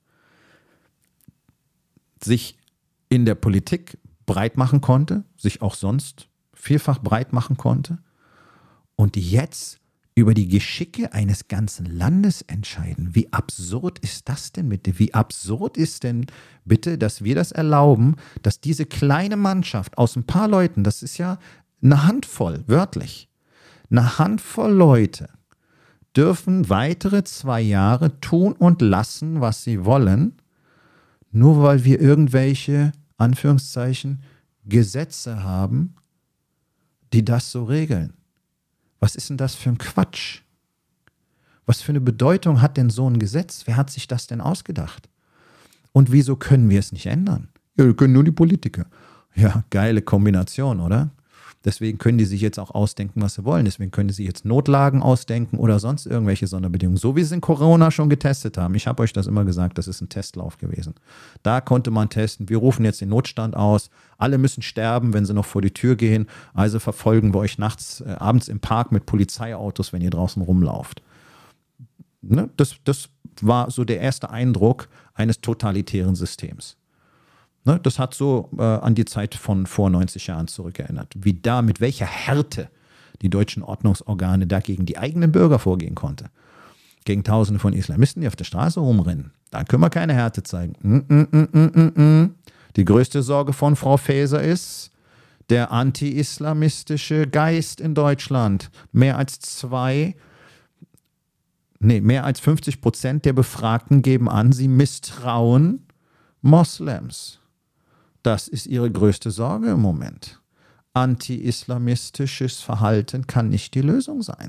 sich in der Politik breit machen konnte, sich auch sonst vielfach breit machen konnte und die jetzt über die Geschicke eines ganzen Landes entscheiden. Wie absurd ist das denn bitte? Wie absurd ist denn bitte, dass wir das erlauben, dass diese kleine Mannschaft aus ein paar Leuten, das ist ja eine Handvoll, wörtlich, eine Handvoll Leute, dürfen weitere zwei Jahre tun und lassen, was sie wollen, nur weil wir irgendwelche, Anführungszeichen, Gesetze haben, die das so regeln. Was ist denn das für ein Quatsch? Was für eine Bedeutung hat denn so ein Gesetz? Wer hat sich das denn ausgedacht? Und wieso können wir es nicht ändern? Ja, können nur die Politiker. Ja, geile Kombination, oder? Deswegen können die sich jetzt auch ausdenken, was sie wollen. Deswegen können sie jetzt Notlagen ausdenken oder sonst irgendwelche Sonderbedingungen. So wie sie in Corona schon getestet haben. Ich habe euch das immer gesagt, das ist ein Testlauf gewesen. Da konnte man testen, wir rufen jetzt den Notstand aus. Alle müssen sterben, wenn sie noch vor die Tür gehen. Also verfolgen wir euch nachts, äh, abends im Park mit Polizeiautos, wenn ihr draußen rumlauft. Ne? Das, das war so der erste Eindruck eines totalitären Systems. Ne, das hat so äh, an die Zeit von vor neunzig Jahren zurückerinnert. Wie da, mit welcher Härte die deutschen Ordnungsorgane da gegen die eigenen Bürger vorgehen konnte. Gegen Tausende von Islamisten, die auf der Straße rumrennen. Da können wir keine Härte zeigen. Mm, mm, mm, mm, mm. Die größte Sorge von Frau Faeser ist der anti-islamistische Geist in Deutschland. Mehr als zwei, nee, mehr als fünfzig Prozent der Befragten geben an, sie misstrauen Moslems. Das ist ihre größte Sorge im Moment. Anti-islamistisches Verhalten kann nicht die Lösung sein.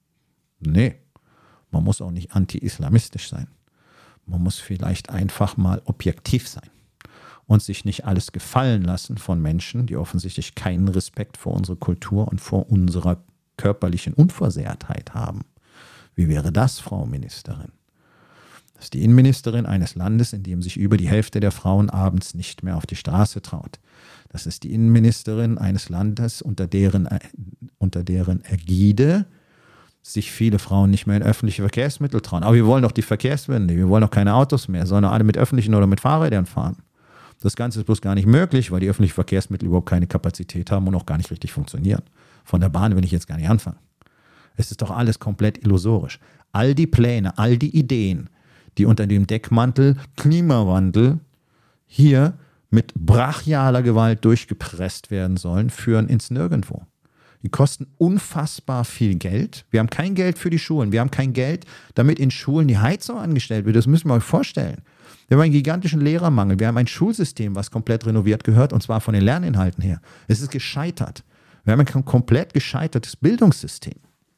Nee, man muss auch nicht anti-islamistisch sein. Man muss vielleicht einfach mal objektiv sein und sich nicht alles gefallen lassen von Menschen, die offensichtlich keinen Respekt vor unserer Kultur und vor unserer körperlichen Unversehrtheit haben. Wie wäre das, Frau Ministerin? Das ist die Innenministerin eines Landes, in dem sich über die Hälfte der Frauen abends nicht mehr auf die Straße traut. Das ist die Innenministerin eines Landes, unter deren, unter deren Ägide sich viele Frauen nicht mehr in öffentliche Verkehrsmittel trauen. Aber wir wollen doch die Verkehrswende, wir wollen doch keine Autos mehr, sondern alle mit öffentlichen oder mit Fahrrädern fahren. Das Ganze ist bloß gar nicht möglich, weil die öffentlichen Verkehrsmittel überhaupt keine Kapazität haben und auch gar nicht richtig funktionieren. Von der Bahn will ich jetzt gar nicht anfangen. Es ist doch alles komplett illusorisch. All die Pläne, all die Ideen, die unter dem Deckmantel Klimawandel hier mit brachialer Gewalt durchgepresst werden sollen, führen ins Nirgendwo. Die kosten unfassbar viel Geld. Wir haben kein Geld für die Schulen. Wir haben kein Geld, damit in Schulen die Heizung angestellt wird. Das müssen wir euch vorstellen. Wir haben einen gigantischen Lehrermangel. Wir haben ein Schulsystem, was komplett renoviert gehört, und zwar von den Lerninhalten her. Es ist gescheitert. Wir haben ein komplett gescheitertes Bildungssystem.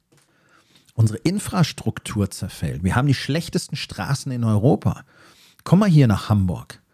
Unsere Infrastruktur zerfällt. Wir haben die schlechtesten Straßen in Europa. Komm mal hier nach Hamburg.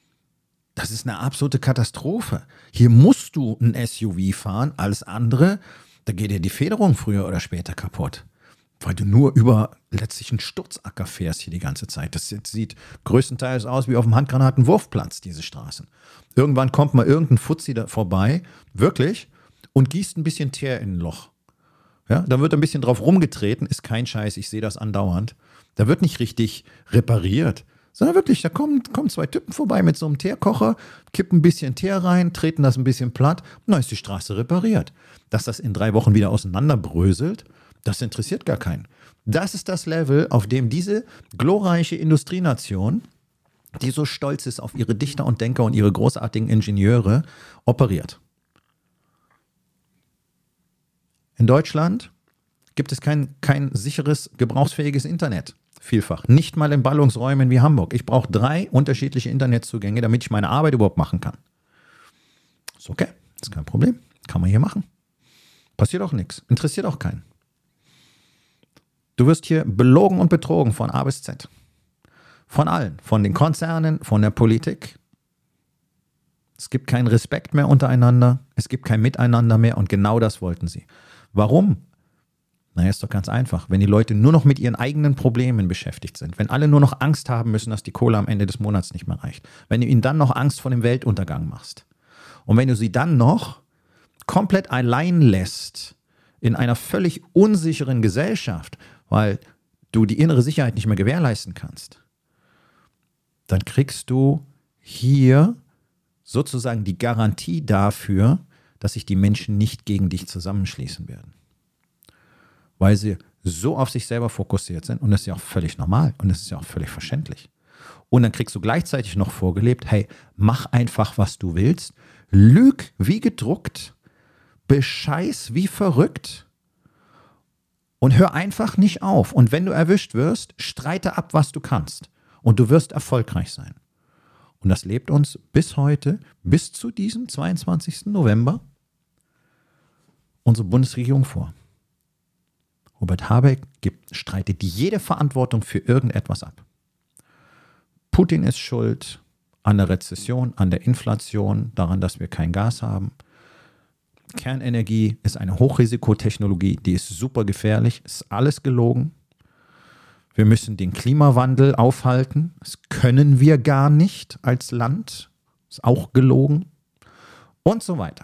Das ist eine absolute Katastrophe. Hier musst du ein S U V fahren. Alles andere, da geht dir die Federung früher oder später kaputt. Weil du nur über letztlich einen Sturzacker fährst hier die ganze Zeit. Das sieht größtenteils aus wie auf dem Handgranatenwurfplatz, diese Straßen. Irgendwann kommt mal irgendein Fuzzi da vorbei, wirklich, und gießt ein bisschen Teer in ein Loch. Ja, da wird ein bisschen drauf rumgetreten, ist kein Scheiß, ich sehe das andauernd. Da wird nicht richtig repariert, Sondern wirklich, da kommen, kommen zwei Typen vorbei mit so einem Teerkocher, kippen ein bisschen Teer rein, treten das ein bisschen platt und dann ist die Straße repariert. Dass das in drei Wochen wieder auseinanderbröselt, das interessiert gar keinen. Das ist das Level, auf dem diese glorreiche Industrienation, die so stolz ist auf ihre Dichter und Denker und ihre großartigen Ingenieure, operiert. In Deutschland gibt es kein, kein sicheres, gebrauchsfähiges Internet. Vielfach. Nicht mal in Ballungsräumen wie Hamburg. Ich brauche drei unterschiedliche Internetzugänge, damit ich meine Arbeit überhaupt machen kann. Ist okay, ist kein Problem. Kann man hier machen. Passiert auch nichts. Interessiert auch keinen. Du wirst hier belogen und betrogen von A bis Z. Von allen. Von den Konzernen, von der Politik. Es gibt keinen Respekt mehr untereinander. Es gibt kein Miteinander mehr und genau das wollten sie. Warum? Naja, ist doch ganz einfach. Wenn die Leute nur noch mit ihren eigenen Problemen beschäftigt sind, wenn alle nur noch Angst haben müssen, dass die Kohle am Ende des Monats nicht mehr reicht, wenn du ihnen dann noch Angst vor dem Weltuntergang machst und wenn du sie dann noch komplett allein lässt in einer völlig unsicheren Gesellschaft, weil du die innere Sicherheit nicht mehr gewährleisten kannst, dann kriegst du hier sozusagen die Garantie dafür, dass sich die Menschen nicht gegen dich zusammenschließen werden. Weil sie so auf sich selber fokussiert sind und das ist ja auch völlig normal und das ist ja auch völlig verständlich. Und dann kriegst du gleichzeitig noch vorgelebt, hey, mach einfach, was du willst, lüg wie gedruckt, bescheiß wie verrückt und hör einfach nicht auf. Und wenn du erwischt wirst, streite ab, was du kannst und du wirst erfolgreich sein. Und das lebt uns bis heute, bis zu diesem zweiundzwanzigsten November, unsere Bundesregierung vor. Robert Habeck gibt, streitet jede Verantwortung für irgendetwas ab. Putin ist schuld an der Rezession, an der Inflation, daran, dass wir kein Gas haben. Kernenergie ist eine Hochrisikotechnologie, die ist super gefährlich, ist alles gelogen. Wir müssen den Klimawandel aufhalten. Das können wir gar nicht als Land, ist auch gelogen. Und so weiter.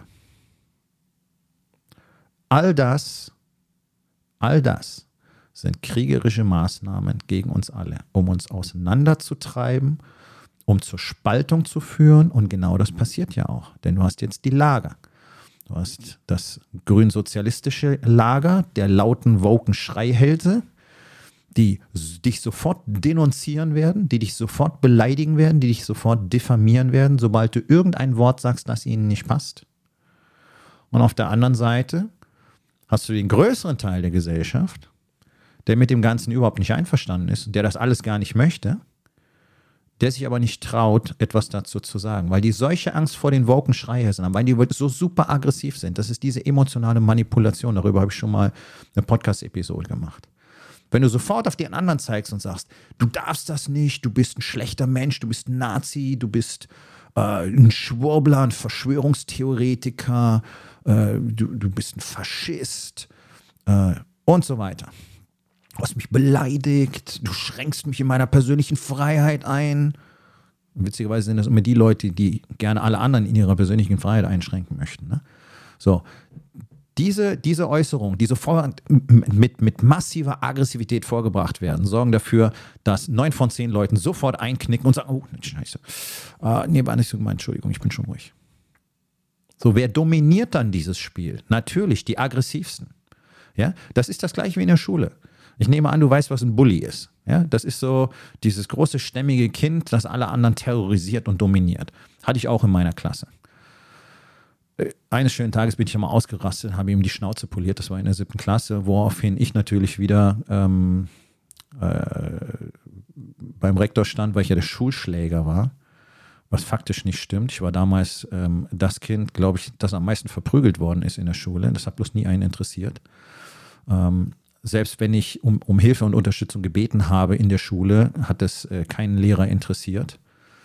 All das All das sind kriegerische Maßnahmen gegen uns alle, um uns auseinanderzutreiben, um zur Spaltung zu führen. Und genau das passiert ja auch, denn du hast jetzt die Lager. Du hast das grünsozialistische Lager der lauten, woken Schreihälse, die dich sofort denunzieren werden, die dich sofort beleidigen werden, die dich sofort diffamieren werden, sobald du irgendein Wort sagst, das ihnen nicht passt. Und auf der anderen Seite hast du den größeren Teil der Gesellschaft, der mit dem Ganzen überhaupt nicht einverstanden ist und der das alles gar nicht möchte, der sich aber nicht traut, etwas dazu zu sagen, weil die solche Angst vor den woken Schreihälsen haben, weil die so super aggressiv sind. Das ist diese emotionale Manipulation. Darüber habe ich schon mal eine Podcast-Episode gemacht. Wenn du sofort auf den anderen zeigst und sagst, du darfst das nicht, du bist ein schlechter Mensch, du bist ein Nazi, du bist äh, ein Schwurbler, ein Verschwörungstheoretiker, äh, du, du bist ein Faschist äh, und so weiter. Du hast mich beleidigt, du schränkst mich in meiner persönlichen Freiheit ein. Witzigerweise sind das immer die Leute, die gerne alle anderen in ihrer persönlichen Freiheit einschränken möchten. Ne? So, diese, diese Äußerungen, die sofort mit, mit massiver Aggressivität vorgebracht werden, sorgen dafür, dass neun von zehn Leuten sofort einknicken und sagen, oh, scheiße, uh, nee, war nicht so gemeint, Entschuldigung, ich bin schon ruhig. So, wer dominiert dann dieses Spiel? Natürlich die aggressivsten. Ja, das ist das gleiche wie in der Schule. Ich nehme an, du weißt, was ein Bully ist. Ja, das ist so dieses große, stämmige Kind, das alle anderen terrorisiert und dominiert. Hatte ich auch in meiner Klasse. Eines schönen Tages bin ich einmal ausgerastet, habe ihm die Schnauze poliert, das war in der siebten Klasse, woraufhin ich natürlich wieder ähm, äh, beim Rektor stand, weil ich ja der Schulschläger war, was faktisch nicht stimmt. Ich war damals ähm, das Kind, glaube ich, das am meisten verprügelt worden ist in der Schule. Das hat bloß nie einen interessiert. Ähm, Selbst wenn ich um, um Hilfe und Unterstützung gebeten habe in der Schule, hat es äh, keinen Lehrer interessiert.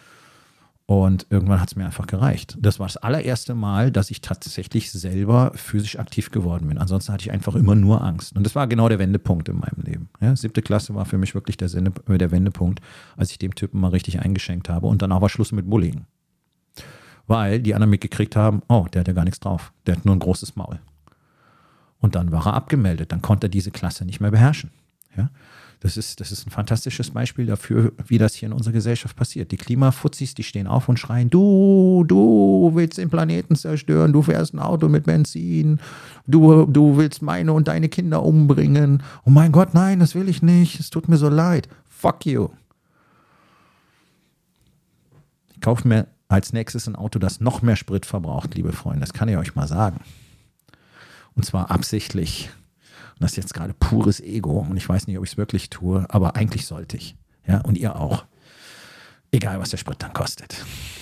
Und irgendwann hat es mir einfach gereicht. Das war das allererste Mal, dass ich tatsächlich selber physisch aktiv geworden bin. Ansonsten hatte ich einfach immer nur Angst. Und das war genau der Wendepunkt in meinem Leben. Ja, siebte Klasse war für mich wirklich der, Sende, der Wendepunkt, als ich dem Typen mal richtig eingeschenkt habe. Und danach war Schluss mit Bullying. Weil die anderen mitgekriegt haben, oh, der hat ja gar nichts drauf. Der hat nur ein großes Maul. Und dann war er abgemeldet. Dann konnte er diese Klasse nicht mehr beherrschen. Ja? Das ist, das ist ein fantastisches Beispiel dafür, wie das hier in unserer Gesellschaft passiert. Die Klimafuzis, die stehen auf und schreien, du, du willst den Planeten zerstören, du fährst ein Auto mit Benzin, du, du willst meine und deine Kinder umbringen. Oh mein Gott, nein, das will ich nicht, es tut mir so leid. Fuck you. Ich kaufe mir als nächstes ein Auto, das noch mehr Sprit verbraucht, liebe Freunde. Das kann ich euch mal sagen. Und zwar absichtlich. Und das ist jetzt gerade pures Ego. Und ich weiß nicht, ob ich es wirklich tue, aber eigentlich sollte ich. Ja, und ihr auch. Egal, was der Sprit dann kostet.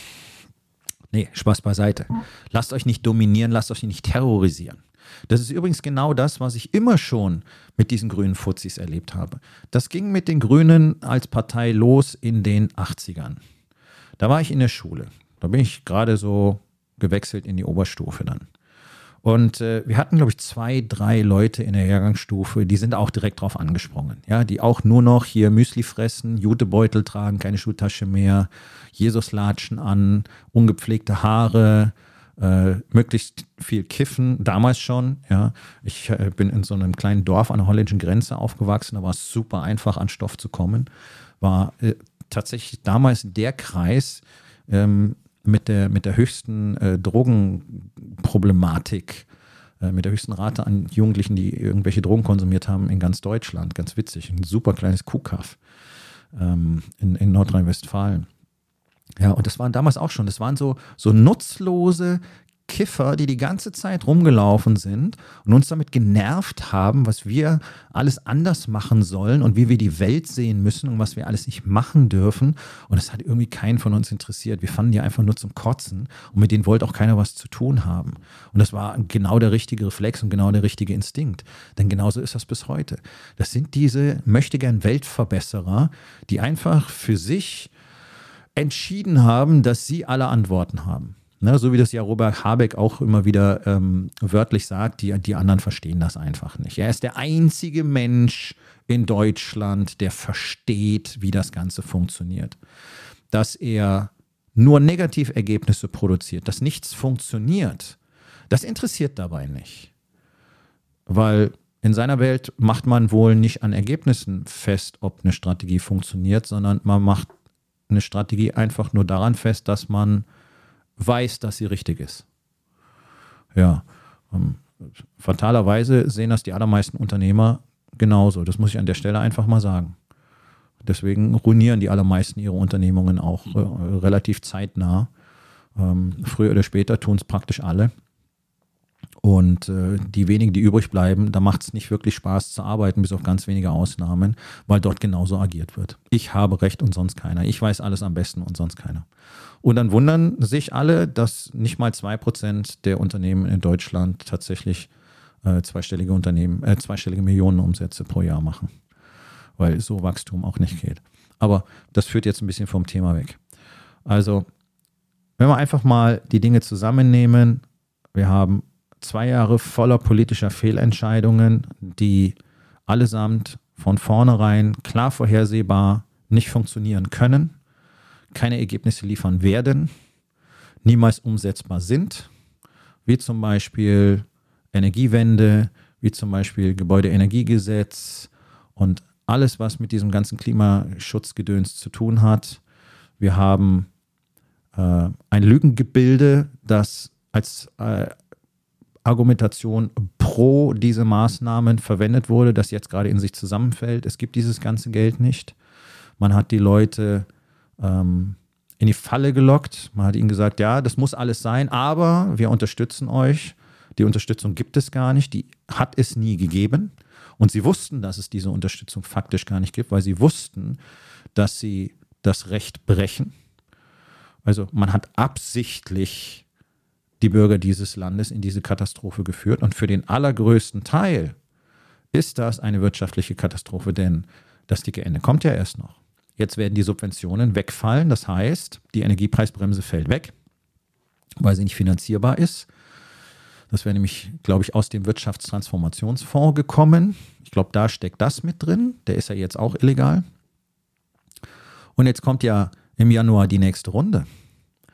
Nee, Spaß beiseite. Lasst euch nicht dominieren, lasst euch nicht terrorisieren. Das ist übrigens genau das, was ich immer schon mit diesen grünen Fuzis erlebt habe. Das ging mit den Grünen als Partei los in den achtzigern. Da war ich in der Schule. Da bin ich gerade so gewechselt in die Oberstufe dann. Und äh, wir hatten, glaube ich, zwei, drei Leute in der Jahrgangsstufe, die sind auch direkt drauf angesprungen. Ja, die auch nur noch hier Müsli fressen, Jutebeutel tragen, keine Schultasche mehr, Jesuslatschen an, ungepflegte Haare, äh, möglichst viel kiffen, damals schon. Ja, ich äh, bin in so einem kleinen Dorf an der holländischen Grenze aufgewachsen, da war es super einfach, an Stoff zu kommen. War äh, tatsächlich damals der Kreis, ähm, mit der, mit der höchsten äh, Drogenproblematik, äh, mit der höchsten Rate an Jugendlichen, die irgendwelche Drogen konsumiert haben in ganz Deutschland. Ganz witzig, ein super kleines Kuhkaff ähm, in, in Nordrhein-Westfalen. Ja, und das waren damals auch schon, das waren so, so nutzlose Kiffer, die die ganze Zeit rumgelaufen sind und uns damit genervt haben, was wir alles anders machen sollen und wie wir die Welt sehen müssen und was wir alles nicht machen dürfen. Und das hat irgendwie keinen von uns interessiert. Wir fanden die einfach nur zum Kotzen und mit denen wollte auch keiner was zu tun haben. Und das war genau der richtige Reflex und genau der richtige Instinkt. Denn genauso ist das bis heute. Das sind diese möchtegern Weltverbesserer, die einfach für sich entschieden haben, dass sie alle Antworten haben. Ne, so wie das ja Robert Habeck auch immer wieder ähm, wörtlich sagt, die, die anderen verstehen das einfach nicht. Er ist der einzige Mensch in Deutschland, der versteht, wie das Ganze funktioniert. Dass er nur Negativergebnisse produziert, dass nichts funktioniert, das interessiert dabei nicht. Weil in seiner Welt macht man wohl nicht an Ergebnissen fest, ob eine Strategie funktioniert, sondern man macht eine Strategie einfach nur daran fest, dass man weiß, dass sie richtig ist. Ja, ähm, fatalerweise sehen das die allermeisten Unternehmer genauso. Das muss ich an der Stelle einfach mal sagen. Deswegen ruinieren die allermeisten ihre Unternehmungen auch äh, relativ zeitnah. Ähm, früher oder später tun es praktisch alle. Und äh, die wenigen, die übrig bleiben, da macht es nicht wirklich Spaß zu arbeiten, bis auf ganz wenige Ausnahmen, weil dort genauso agiert wird. Ich habe Recht und sonst keiner. Ich weiß alles am besten und sonst keiner. Und dann wundern sich alle, dass nicht mal zwei Prozent der Unternehmen in Deutschland tatsächlich äh, zweistellige Unternehmen, äh, zweistellige Millionenumsätze pro Jahr machen. Weil so Wachstum auch nicht geht. Aber das führt jetzt ein bisschen vom Thema weg. Also, wenn wir einfach mal die Dinge zusammennehmen, wir haben zwei Jahre voller politischer Fehlentscheidungen, die allesamt von vornherein klar vorhersehbar nicht funktionieren können, keine Ergebnisse liefern werden, niemals umsetzbar sind, wie zum Beispiel Energiewende, wie zum Beispiel Gebäudeenergiegesetz und alles, was mit diesem ganzen Klimaschutzgedöns zu tun hat. Wir haben äh, ein Lügengebilde, das als äh, Argumentation pro diese Maßnahmen verwendet wurde, das jetzt gerade in sich zusammenfällt. Es gibt dieses ganze Geld nicht. Man hat die Leute ähm, in die Falle gelockt. Man hat ihnen gesagt, ja, das muss alles sein, aber wir unterstützen euch. Die Unterstützung gibt es gar nicht. Die hat es nie gegeben. Und sie wussten, dass es diese Unterstützung faktisch gar nicht gibt, weil sie wussten, dass sie das Recht brechen. Also man hat absichtlich die Bürger dieses Landes in diese Katastrophe geführt. Und für den allergrößten Teil ist das eine wirtschaftliche Katastrophe, denn das dicke Ende kommt ja erst noch. Jetzt werden die Subventionen wegfallen. Das heißt, die Energiepreisbremse fällt weg, weil sie nicht finanzierbar ist. Das wäre nämlich, glaube ich, aus dem Wirtschaftstransformationsfonds gekommen. Ich glaube, da steckt das mit drin. Der ist ja jetzt auch illegal. Und jetzt kommt ja im Januar die nächste Runde.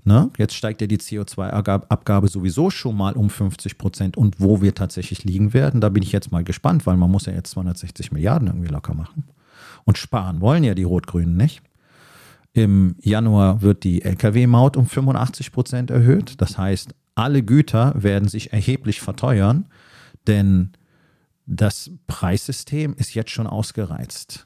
Ne? Jetzt steigt ja die C O zwei Abgabe sowieso schon mal um fünfzig Prozent und wo wir tatsächlich liegen werden, da bin ich jetzt mal gespannt, weil man muss ja jetzt zweihundertsechzig Milliarden irgendwie locker machen. Und sparen wollen ja die Rot-Grünen nicht. Im Januar wird die L K W-Maut um fünfundachtzig Prozent erhöht. Das heißt, alle Güter werden sich erheblich verteuern, denn das Preissystem ist jetzt schon ausgereizt.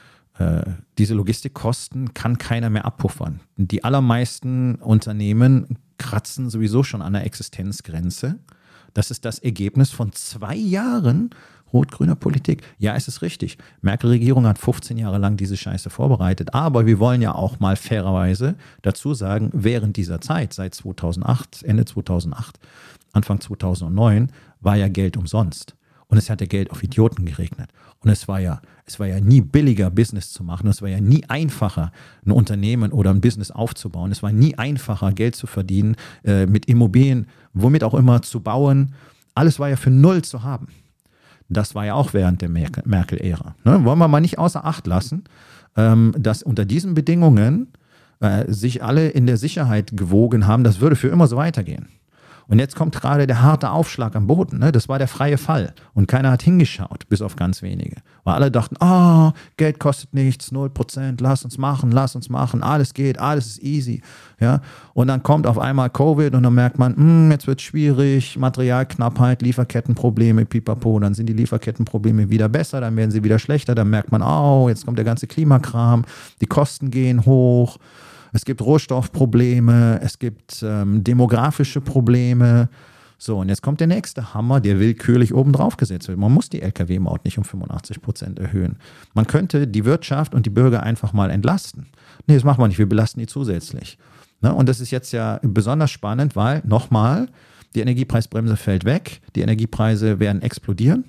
Diese Logistikkosten kann keiner mehr abpuffern. Die allermeisten Unternehmen kratzen sowieso schon an der Existenzgrenze. Das ist das Ergebnis von zwei Jahren rot-grüner Politik. Ja, es ist richtig. Merkel-Regierung hat fünfzehn Jahre lang diese Scheiße vorbereitet. Aber wir wollen ja auch mal fairerweise dazu sagen, während dieser Zeit, seit zweitausendacht, Ende zweitausendacht, Anfang zweitausendneun, war ja Geld umsonst. Und es hat ja Geld auf Idioten geregnet. Und es war ja, es war ja nie billiger, Business zu machen. Es war ja nie einfacher, ein Unternehmen oder ein Business aufzubauen. Es war nie einfacher, Geld zu verdienen, äh, mit Immobilien, womit auch immer zu bauen. Alles war ja für null zu haben. Das war ja auch während der Merkel-Ära. Ne? Wollen wir mal nicht außer Acht lassen, ähm, dass unter diesen Bedingungen äh, sich alle in der Sicherheit gewogen haben. Das würde für immer so weitergehen. Und jetzt kommt gerade der harte Aufschlag am Boden. Ne? Das war der freie Fall. Und keiner hat hingeschaut, bis auf ganz wenige. Weil alle dachten, ah, oh, Geld kostet nichts, null Prozent, lass uns machen, lass uns machen, alles geht, alles ist easy. Ja? Und dann kommt auf einmal Covid und dann merkt man, mh, jetzt wird es schwierig, Materialknappheit, Lieferkettenprobleme, pipapo. Dann sind die Lieferkettenprobleme wieder besser, dann werden sie wieder schlechter. Dann merkt man, oh, jetzt kommt der ganze Klimakram, die Kosten gehen hoch. Es gibt Rohstoffprobleme, es gibt ähm, demografische Probleme. So, und jetzt kommt der nächste Hammer, der willkürlich obendrauf gesetzt wird. Man muss die L K W-Maut nicht um fünfundachtzig Prozent erhöhen. Man könnte die Wirtschaft und die Bürger einfach mal entlasten. Nee, das machen wir nicht, wir belasten die zusätzlich. Ne? Und das ist jetzt ja besonders spannend, weil, nochmal, die Energiepreisbremse fällt weg, die Energiepreise werden explodieren.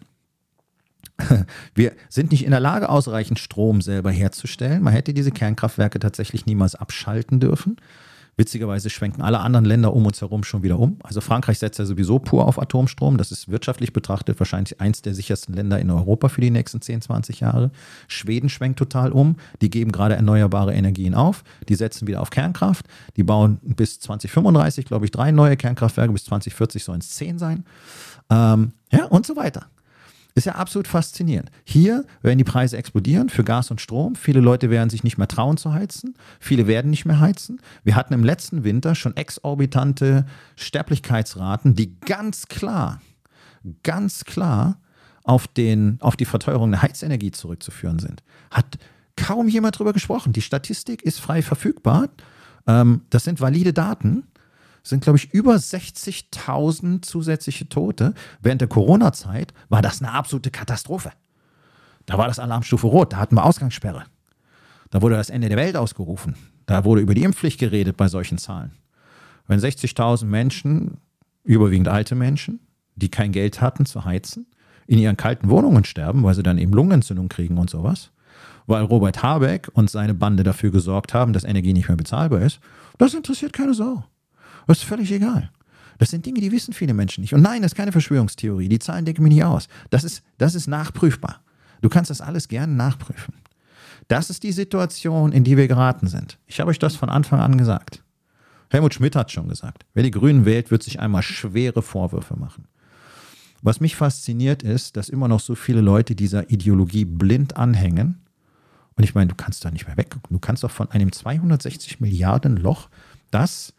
Wir sind nicht in der Lage, ausreichend Strom selber herzustellen. Man hätte diese Kernkraftwerke tatsächlich niemals abschalten dürfen. Witzigerweise schwenken alle anderen Länder um uns herum schon wieder um. Also Frankreich setzt ja sowieso pur auf Atomstrom. Das ist wirtschaftlich betrachtet wahrscheinlich eins der sichersten Länder in Europa für die nächsten zehn, zwanzig Jahre. Schweden schwenkt total um. Die geben gerade erneuerbare Energien auf. Die setzen wieder auf Kernkraft. Die bauen bis zwanzig fünfunddreißig, glaube ich, drei neue Kernkraftwerke. Bis zwanzig vierzig sollen es zehn sein. Ähm, ja, und so weiter. Ist ja absolut faszinierend. Hier werden die Preise explodieren für Gas und Strom. Viele Leute werden sich nicht mehr trauen zu heizen. Viele werden nicht mehr heizen. Wir hatten im letzten Winter schon exorbitante Sterblichkeitsraten, die ganz klar, ganz klar auf, den, auf die Verteuerung der Heizenergie zurückzuführen sind. Hat kaum jemand drüber gesprochen. Die Statistik ist frei verfügbar. Ähm, das sind valide Daten. Sind, glaube ich, über sechzigtausend zusätzliche Tote. Während der Corona-Zeit war das eine absolute Katastrophe. Da war das Alarmstufe Rot, da hatten wir Ausgangssperre. Da wurde das Ende der Welt ausgerufen. Da wurde über die Impfpflicht geredet bei solchen Zahlen. Wenn sechzigtausend Menschen, überwiegend alte Menschen, die kein Geld hatten zu heizen, in ihren kalten Wohnungen sterben, weil sie dann eben Lungenentzündung kriegen und sowas, weil Robert Habeck und seine Bande dafür gesorgt haben, dass Energie nicht mehr bezahlbar ist, das interessiert keine Sau. Das ist völlig egal. Das sind Dinge, die wissen viele Menschen nicht. Und nein, das ist keine Verschwörungstheorie. Die Zahlen decken mich nicht aus. Das ist, das ist nachprüfbar. Du kannst das alles gerne nachprüfen. Das ist die Situation, in die wir geraten sind. Ich habe euch das von Anfang an gesagt. Helmut Schmidt hat schon gesagt, wer die Grünen wählt, wird sich einmal schwere Vorwürfe machen. Was mich fasziniert ist, dass immer noch so viele Leute dieser Ideologie blind anhängen. Und ich meine, du kannst da nicht mehr weggucken. Du kannst doch von einem zweihundertsechzig Milliarden Loch, das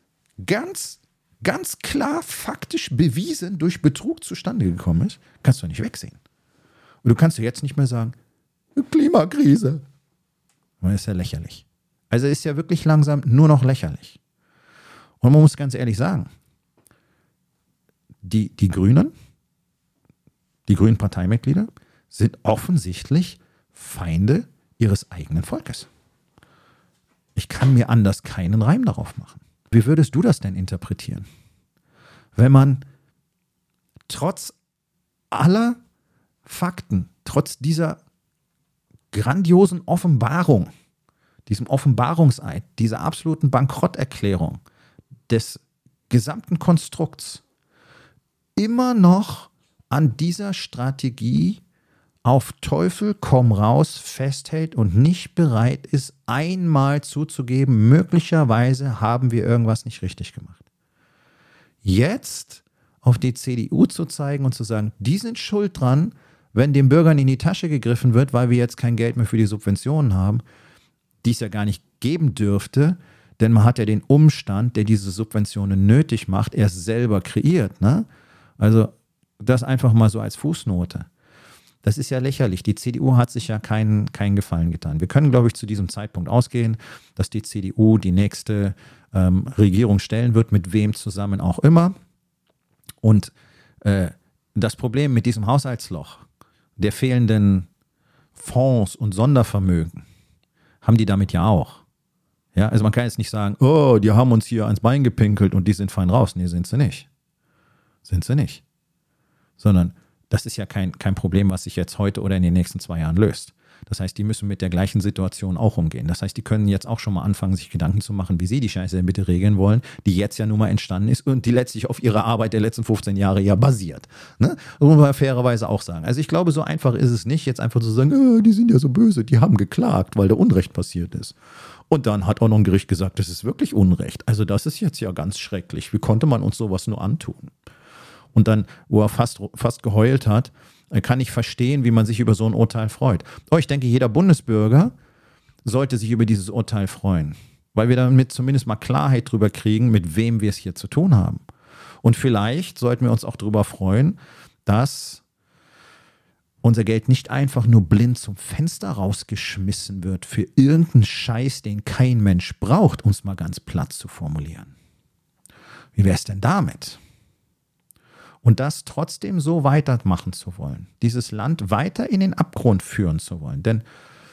ganz, ganz klar faktisch bewiesen durch Betrug zustande gekommen ist, kannst du nicht wegsehen. Und du kannst dir jetzt nicht mehr sagen, Klimakrise. Das ist ja lächerlich. Also ist ja wirklich langsam nur noch lächerlich. Und man muss ganz ehrlich sagen, die, die Grünen, die grünen Parteimitglieder sind offensichtlich Feinde ihres eigenen Volkes. Ich kann mir anders keinen Reim darauf machen. Wie würdest du das denn interpretieren? Wenn man trotz aller Fakten, trotz dieser grandiosen Offenbarung, diesem Offenbarungseid, dieser absoluten Bankrotterklärung des gesamten Konstrukts immer noch an dieser Strategie auf Teufel komm raus festhält und nicht bereit ist, einmal zuzugeben, möglicherweise haben wir irgendwas nicht richtig gemacht. Jetzt auf die C D U zu zeigen und zu sagen, die sind schuld dran, wenn den Bürgern in die Tasche gegriffen wird, weil wir jetzt kein Geld mehr für die Subventionen haben, die es ja gar nicht geben dürfte, denn man hat ja den Umstand, der diese Subventionen nötig macht, erst selber kreiert. Ne? Also das einfach mal so als Fußnote. Das ist ja lächerlich. Die C D U hat sich ja keinen, keinen Gefallen getan. Wir können, glaube ich, zu diesem Zeitpunkt ausgehen, dass die C D U die nächste ähm, Regierung stellen wird, mit wem zusammen auch immer. Und äh, das Problem mit diesem Haushaltsloch, der fehlenden Fonds und Sondervermögen, haben die damit ja auch. Ja, also man kann jetzt nicht sagen, oh, die haben uns hier ans Bein gepinkelt und die sind fein raus. Nee, sind sie nicht. Sind sie nicht. Sondern das ist ja kein, kein Problem, was sich jetzt heute oder in den nächsten zwei Jahren löst. Das heißt, die müssen mit der gleichen Situation auch umgehen. Das heißt, die können jetzt auch schon mal anfangen, sich Gedanken zu machen, wie sie die Scheiße denn bitte regeln wollen, die jetzt ja nun mal entstanden ist und die letztlich auf ihrer Arbeit der letzten fünfzehn Jahre ja basiert. Ne? Das muss man fairerweise auch sagen. Also ich glaube, so einfach ist es nicht, jetzt einfach zu sagen, oh, die sind ja so böse, die haben geklagt, weil da Unrecht passiert ist. Und dann hat auch noch ein Gericht gesagt, das ist wirklich Unrecht. Also das ist jetzt ja ganz schrecklich. Wie konnte man uns sowas nur antun? Und dann, wo er fast, fast geheult hat, kann ich verstehen, wie man sich über so ein Urteil freut. Oh, ich denke, jeder Bundesbürger sollte sich über dieses Urteil freuen, weil wir damit zumindest mal Klarheit drüber kriegen, mit wem wir es hier zu tun haben. Und vielleicht sollten wir uns auch darüber freuen, dass unser Geld nicht einfach nur blind zum Fenster rausgeschmissen wird für irgendeinen Scheiß, den kein Mensch braucht, um es mal ganz platt zu formulieren. Wie wäre es denn damit? Und das trotzdem so weitermachen zu wollen, dieses Land weiter in den Abgrund führen zu wollen. Denn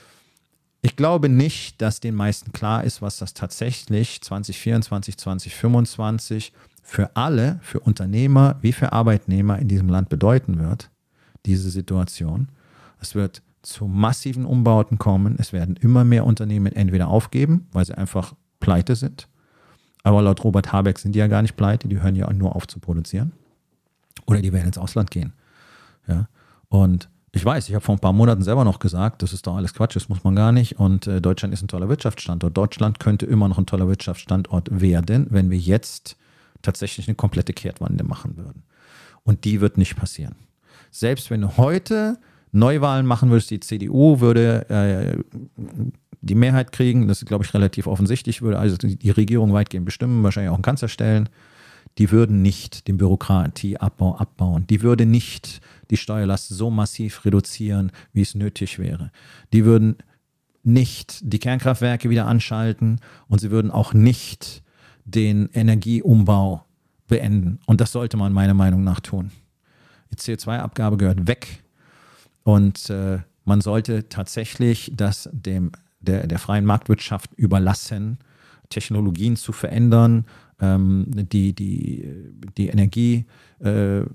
ich glaube nicht, dass den meisten klar ist, was das tatsächlich zwanzig vierundzwanzig, zwanzig fünfundzwanzig für alle, für Unternehmer wie für Arbeitnehmer in diesem Land bedeuten wird, diese Situation. Es wird zu massiven Umbauten kommen. Es werden immer mehr Unternehmen entweder aufgeben, weil sie einfach pleite sind. Aber laut Robert Habeck sind die ja gar nicht pleite, die hören ja nur auf zu produzieren. Oder die werden ins Ausland gehen. Ja? Und ich weiß, ich habe vor ein paar Monaten selber noch gesagt, das ist doch alles Quatsch, das muss man gar nicht. Und äh, Deutschland ist ein toller Wirtschaftsstandort. Deutschland könnte immer noch ein toller Wirtschaftsstandort werden, wenn wir jetzt tatsächlich eine komplette Kehrtwende machen würden. Und die wird nicht passieren. Selbst wenn du heute Neuwahlen machen würdest, die C D U würde äh, die Mehrheit kriegen, das ist, glaube ich, relativ offensichtlich, würde also die Regierung weitgehend bestimmen, wahrscheinlich auch einen Kanzler stellen. Die würden nicht den Bürokratieabbau abbauen. Die würde nicht die Steuerlast so massiv reduzieren, wie es nötig wäre. Die würden nicht die Kernkraftwerke wieder anschalten und sie würden auch nicht den Energieumbau beenden. Und das sollte man meiner Meinung nach tun. Die C O zwei Abgabe gehört weg und äh, man sollte tatsächlich das dem, der, der freien Marktwirtschaft überlassen, Technologien zu verändern, die, die, die Energiewende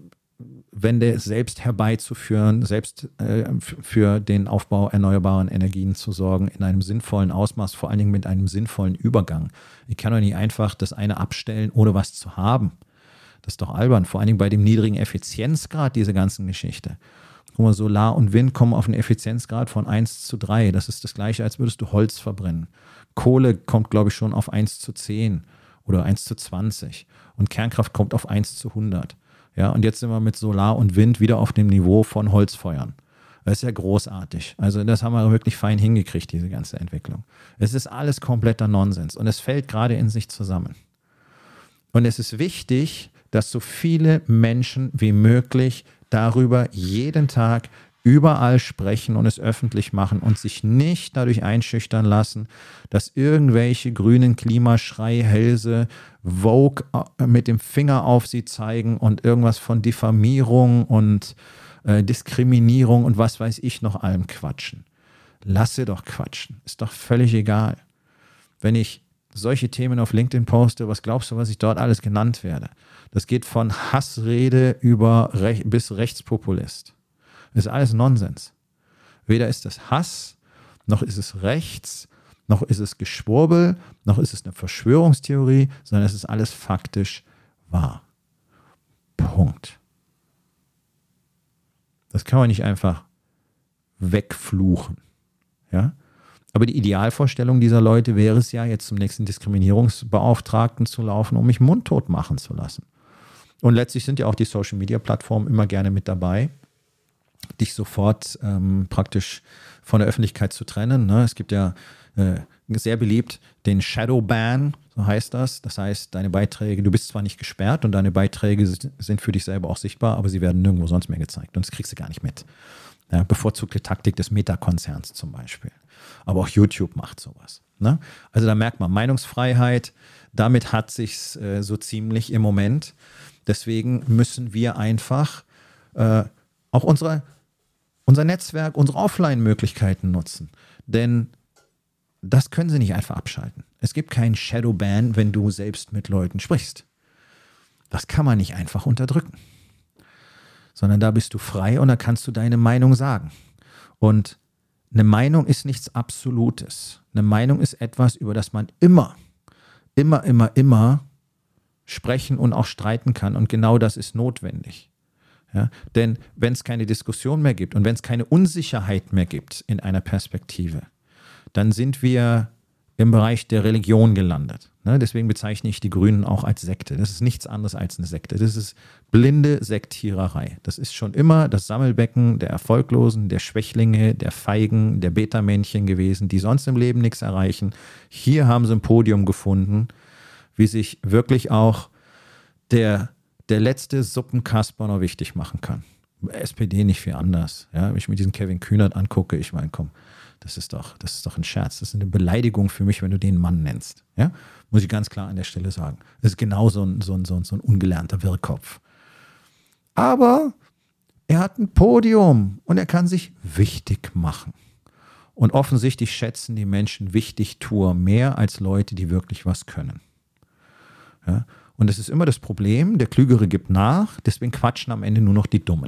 selbst herbeizuführen, selbst für den Aufbau erneuerbaren Energien zu sorgen, in einem sinnvollen Ausmaß, vor allen Dingen mit einem sinnvollen Übergang. Ich kann doch nicht einfach das eine abstellen, ohne was zu haben. Das ist doch albern, vor allen Dingen bei dem niedrigen Effizienzgrad, diese ganzen Geschichte. Guck mal, Solar und Wind kommen auf einen Effizienzgrad von eins zu drei. Das ist das Gleiche, als würdest du Holz verbrennen. Kohle kommt, glaube ich, schon auf eins zu zehn. Oder eins zu zwanzig. Und Kernkraft kommt auf eins zu hundert. Ja, und jetzt sind wir mit Solar und Wind wieder auf dem Niveau von Holzfeuern. Das ist ja großartig. Also das haben wir wirklich fein hingekriegt, diese ganze Entwicklung. Es ist alles kompletter Nonsens und es fällt gerade in sich zusammen. Und es ist wichtig, dass so viele Menschen wie möglich darüber jeden Tag überall sprechen und es öffentlich machen und sich nicht dadurch einschüchtern lassen, dass irgendwelche grünen Klimaschreihälse Vogue mit dem Finger auf sie zeigen und irgendwas von Diffamierung und äh, Diskriminierung und was weiß ich noch allem quatschen. Lasse doch quatschen. Ist doch völlig egal. Wenn ich solche Themen auf LinkedIn poste, was glaubst du, was ich dort alles genannt werde? Das geht von Hassrede über Rech- bis Rechtspopulist. Das ist alles Nonsens. Weder ist es Hass, noch ist es rechts, noch ist es Geschwurbel, noch ist es eine Verschwörungstheorie, sondern es ist alles faktisch wahr. Punkt. Das kann man nicht einfach wegfluchen. Ja? Aber die Idealvorstellung dieser Leute wäre es ja, jetzt zum nächsten Diskriminierungsbeauftragten zu laufen, um mich mundtot machen zu lassen. Und letztlich sind ja auch die Social-Media-Plattformen immer gerne mit dabei, dich sofort ähm, praktisch von der Öffentlichkeit zu trennen. Ne? Es gibt ja äh, sehr beliebt den Shadow-Ban, so heißt das. Das heißt, deine Beiträge, du bist zwar nicht gesperrt und deine Beiträge sind für dich selber auch sichtbar, aber sie werden nirgendwo sonst mehr gezeigt und das kriegst du gar nicht mit. Ja, bevorzugte Taktik des Meta-Konzerns zum Beispiel. Aber auch YouTube macht sowas. Ne? Also da merkt man Meinungsfreiheit, damit hat sich's äh, so ziemlich im Moment. Deswegen müssen wir einfach äh, auch unsere, unser Netzwerk, unsere Offline-Möglichkeiten nutzen. Denn das können sie nicht einfach abschalten. Es gibt keinen Shadowban, wenn du selbst mit Leuten sprichst. Das kann man nicht einfach unterdrücken. Sondern da bist du frei und da kannst du deine Meinung sagen. Und eine Meinung ist nichts Absolutes. Eine Meinung ist etwas, über das man immer, immer, immer, immer sprechen und auch streiten kann. Und genau das ist notwendig. Ja? Denn wenn es keine Diskussion mehr gibt und wenn es keine Unsicherheit mehr gibt in einer Perspektive, dann sind wir im Bereich der Religion gelandet. Ne? Deswegen bezeichne ich die Grünen auch als Sekte. Das ist nichts anderes als eine Sekte. Das ist blinde Sektiererei. Das ist schon immer das Sammelbecken der Erfolglosen, der Schwächlinge, der Feigen, der Beta-Männchen gewesen, die sonst im Leben nichts erreichen. Hier haben sie ein Podium gefunden, wie sich wirklich auch der, der letzte Suppenkasper noch wichtig machen kann. S P D nicht viel anders. Ja? Wenn ich mir diesen Kevin Kühnert angucke, ich meine, komm, Das ist doch, das ist doch ein Scherz. Das ist eine Beleidigung für mich, wenn du den Mann nennst. Ja? Muss ich ganz klar an der Stelle sagen. Das ist genau so ein, so ein, so ein, so ein ungelernter Wirrkopf. Aber er hat ein Podium und er kann sich wichtig machen. Und offensichtlich schätzen die Menschen Wichtigtuer mehr als Leute, die wirklich was können. Ja? Und es ist immer das Problem, der Klügere gibt nach, deswegen quatschen am Ende nur noch die Dummen.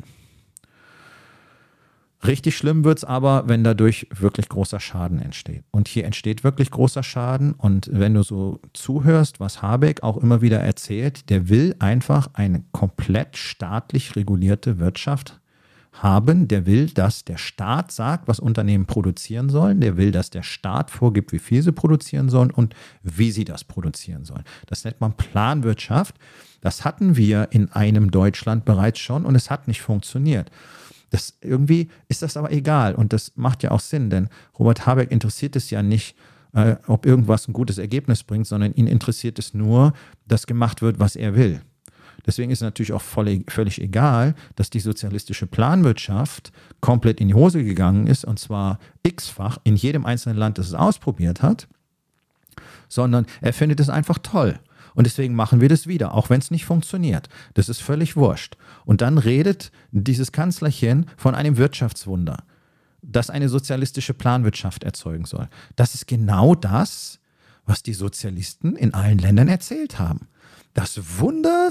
Richtig schlimm wird es aber, wenn dadurch wirklich großer Schaden entsteht. Und hier entsteht wirklich großer Schaden. Und wenn du so zuhörst, was Habeck auch immer wieder erzählt, der will einfach eine komplett staatlich regulierte Wirtschaft haben. Der will, dass der Staat sagt, was Unternehmen produzieren sollen. Der will, dass der Staat vorgibt, wie viel sie produzieren sollen und wie sie das produzieren sollen. Das nennt man Planwirtschaft. Das hatten wir in einem Deutschland bereits schon und es hat nicht funktioniert. Das, irgendwie ist das aber egal und das macht ja auch Sinn, denn Robert Habeck interessiert es ja nicht, äh, ob irgendwas ein gutes Ergebnis bringt, sondern ihn interessiert es nur, dass gemacht wird, was er will. Deswegen ist es natürlich auch voll, völlig egal, dass die sozialistische Planwirtschaft komplett in die Hose gegangen ist und zwar x-fach in jedem einzelnen Land, das es ausprobiert hat, sondern er findet es einfach toll. Und deswegen machen wir das wieder, auch wenn es nicht funktioniert. Das ist völlig wurscht. Und dann redet dieses Kanzlerchen von einem Wirtschaftswunder, das eine sozialistische Planwirtschaft erzeugen soll. Das ist genau das, was die Sozialisten in allen Ländern erzählt haben. Das Wunder,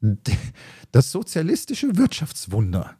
das sozialistische Wirtschaftswunder,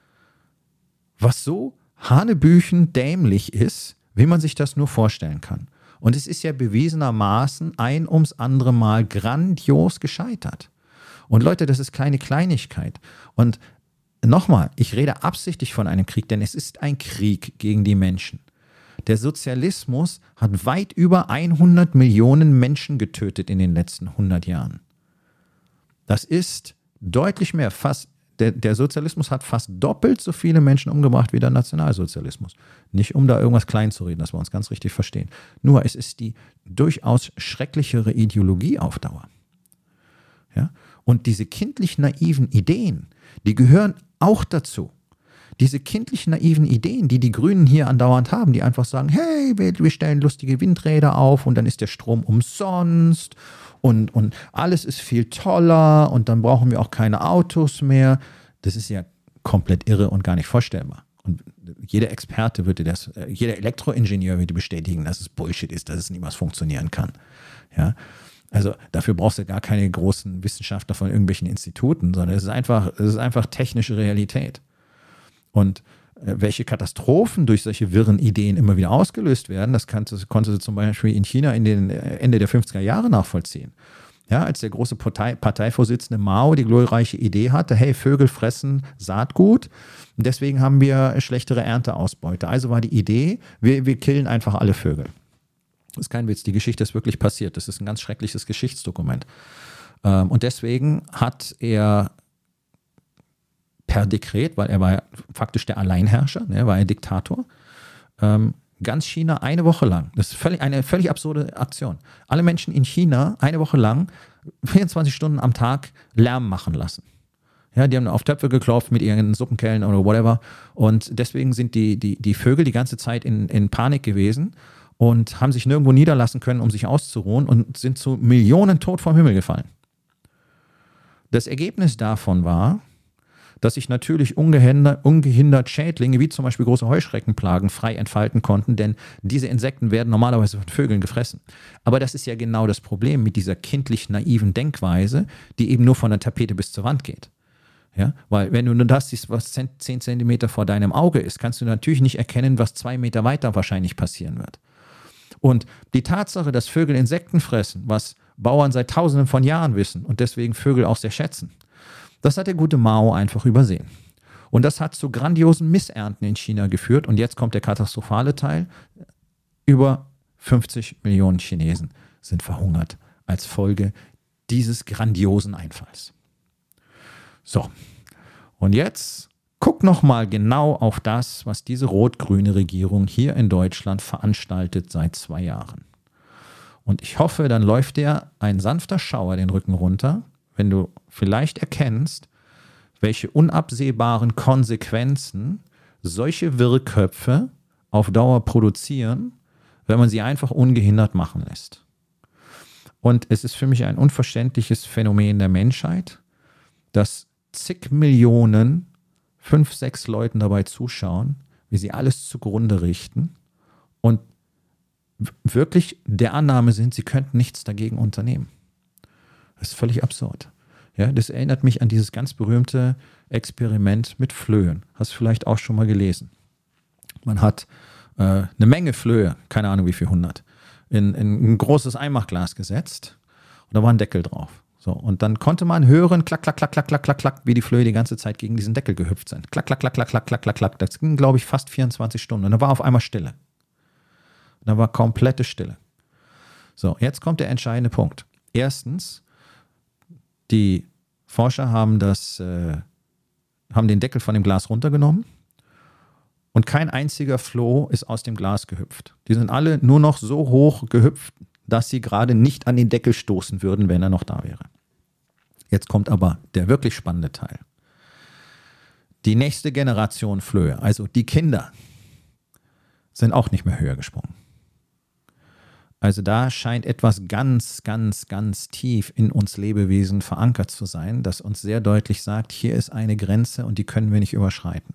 was so hanebüchen dämlich ist, wie man sich das nur vorstellen kann. Und es ist ja bewiesenermaßen ein ums andere Mal grandios gescheitert. Und Leute, das ist keine Kleinigkeit. Und nochmal, ich rede absichtlich von einem Krieg, denn es ist ein Krieg gegen die Menschen. Der Sozialismus hat weit über hundert Millionen Menschen getötet in den letzten hundert Jahren. Das ist deutlich mehr, fast Der, der Sozialismus hat fast doppelt so viele Menschen umgebracht wie der Nationalsozialismus. Nicht, um da irgendwas klein zu reden, dass wir uns ganz richtig verstehen. Nur, es ist die durchaus schrecklichere Ideologie auf Dauer. Ja? Und diese kindlich naiven Ideen, die gehören auch dazu. Diese kindlich naiven Ideen, die die Grünen hier andauernd haben, die einfach sagen, hey, wir, wir stellen lustige Windräder auf und dann ist der Strom umsonst und, und alles ist viel toller und dann brauchen wir auch keine Autos mehr. Das ist ja komplett irre und gar nicht vorstellbar. Und jeder Experte würde das, jeder Elektroingenieur würde bestätigen, dass es Bullshit ist, dass es niemals funktionieren kann. Ja? Also dafür brauchst du gar keine großen Wissenschaftler von irgendwelchen Instituten, sondern es ist einfach, es ist einfach technische Realität. Und welche Katastrophen durch solche wirren Ideen immer wieder ausgelöst werden, das konnte, konnte sie zum Beispiel in China in den Ende der fünfziger Jahre nachvollziehen. Ja, als der große Partei, Parteivorsitzende Mao die glorreiche Idee hatte, hey, Vögel fressen Saatgut, und deswegen haben wir schlechtere Ernteausbeute. Also war die Idee, wir, wir killen einfach alle Vögel. Das ist kein Witz, die Geschichte ist wirklich passiert. Das ist ein ganz schreckliches Geschichtsdokument. Und deswegen hat er per Dekret, weil er war ja faktisch der Alleinherrscher, er war ein Diktator, ganz China eine Woche lang, das ist völlig, eine völlig absurde Aktion, alle Menschen in China eine Woche lang vierundzwanzig Stunden am Tag Lärm machen lassen. Ja, die haben auf Töpfe geklopft mit ihren Suppenkellen oder whatever, und deswegen sind die, die, die Vögel die ganze Zeit in, in Panik gewesen und haben sich nirgendwo niederlassen können, um sich auszuruhen, und sind zu Millionen tot vom Himmel gefallen. Das Ergebnis davon war, dass sich natürlich ungehindert, ungehindert Schädlinge, wie zum Beispiel große Heuschreckenplagen, frei entfalten konnten, denn diese Insekten werden normalerweise von Vögeln gefressen. Aber das ist ja genau das Problem mit dieser kindlich naiven Denkweise, die eben nur von der Tapete bis zur Wand geht. Ja? Weil wenn du nur das siehst, was zehn Zentimeter vor deinem Auge ist, kannst du natürlich nicht erkennen, was zwei Meter weiter wahrscheinlich passieren wird. Und die Tatsache, dass Vögel Insekten fressen, was Bauern seit Tausenden von Jahren wissen und deswegen Vögel auch sehr schätzen, das hat der gute Mao einfach übersehen. Und das hat zu grandiosen Missernten in China geführt. Und jetzt kommt der katastrophale Teil. Über fünfzig Millionen Chinesen sind verhungert als Folge dieses grandiosen Einfalls. So, und jetzt guck noch mal genau auf das, was diese rot-grüne Regierung hier in Deutschland veranstaltet seit zwei Jahren. Und ich hoffe, dann läuft dir ein sanfter Schauer den Rücken runter, wenn du vielleicht erkennst, welche unabsehbaren Konsequenzen solche Wirrköpfe auf Dauer produzieren, wenn man sie einfach ungehindert machen lässt. Und es ist für mich ein unverständliches Phänomen der Menschheit, dass zig Millionen, fünf, sechs Leuten dabei zuschauen, wie sie alles zugrunde richten und wirklich der Annahme sind, sie könnten nichts dagegen unternehmen. Das ist völlig absurd. Ja, das erinnert mich an dieses ganz berühmte Experiment mit Flöhen. Hast du vielleicht auch schon mal gelesen. Man hat äh, eine Menge Flöhe, keine Ahnung wie viel hundert, in, in ein großes Einmachglas gesetzt und da war ein Deckel drauf. So, und dann konnte man hören, klack, klack, klack, klack, klack, klack, klack, wie die Flöhe die ganze Zeit gegen diesen Deckel gehüpft sind. Klack, klack, klack, klack, klack, klack, klack, klack. Das ging, glaube ich, fast vierundzwanzig Stunden. Und da war auf einmal Stille. Da war komplette Stille. So, jetzt kommt der entscheidende Punkt. Erstens, die Forscher haben, das, äh, haben den Deckel von dem Glas runtergenommen und kein einziger Floh ist aus dem Glas gehüpft. Die sind alle nur noch so hoch gehüpft, dass sie gerade nicht an den Deckel stoßen würden, wenn er noch da wäre. Jetzt kommt aber der wirklich spannende Teil. Die nächste Generation Flöhe, also die Kinder, sind auch nicht mehr höher gesprungen. Also da scheint etwas ganz, ganz, ganz tief in uns Lebewesen verankert zu sein, das uns sehr deutlich sagt, hier ist eine Grenze und die können wir nicht überschreiten.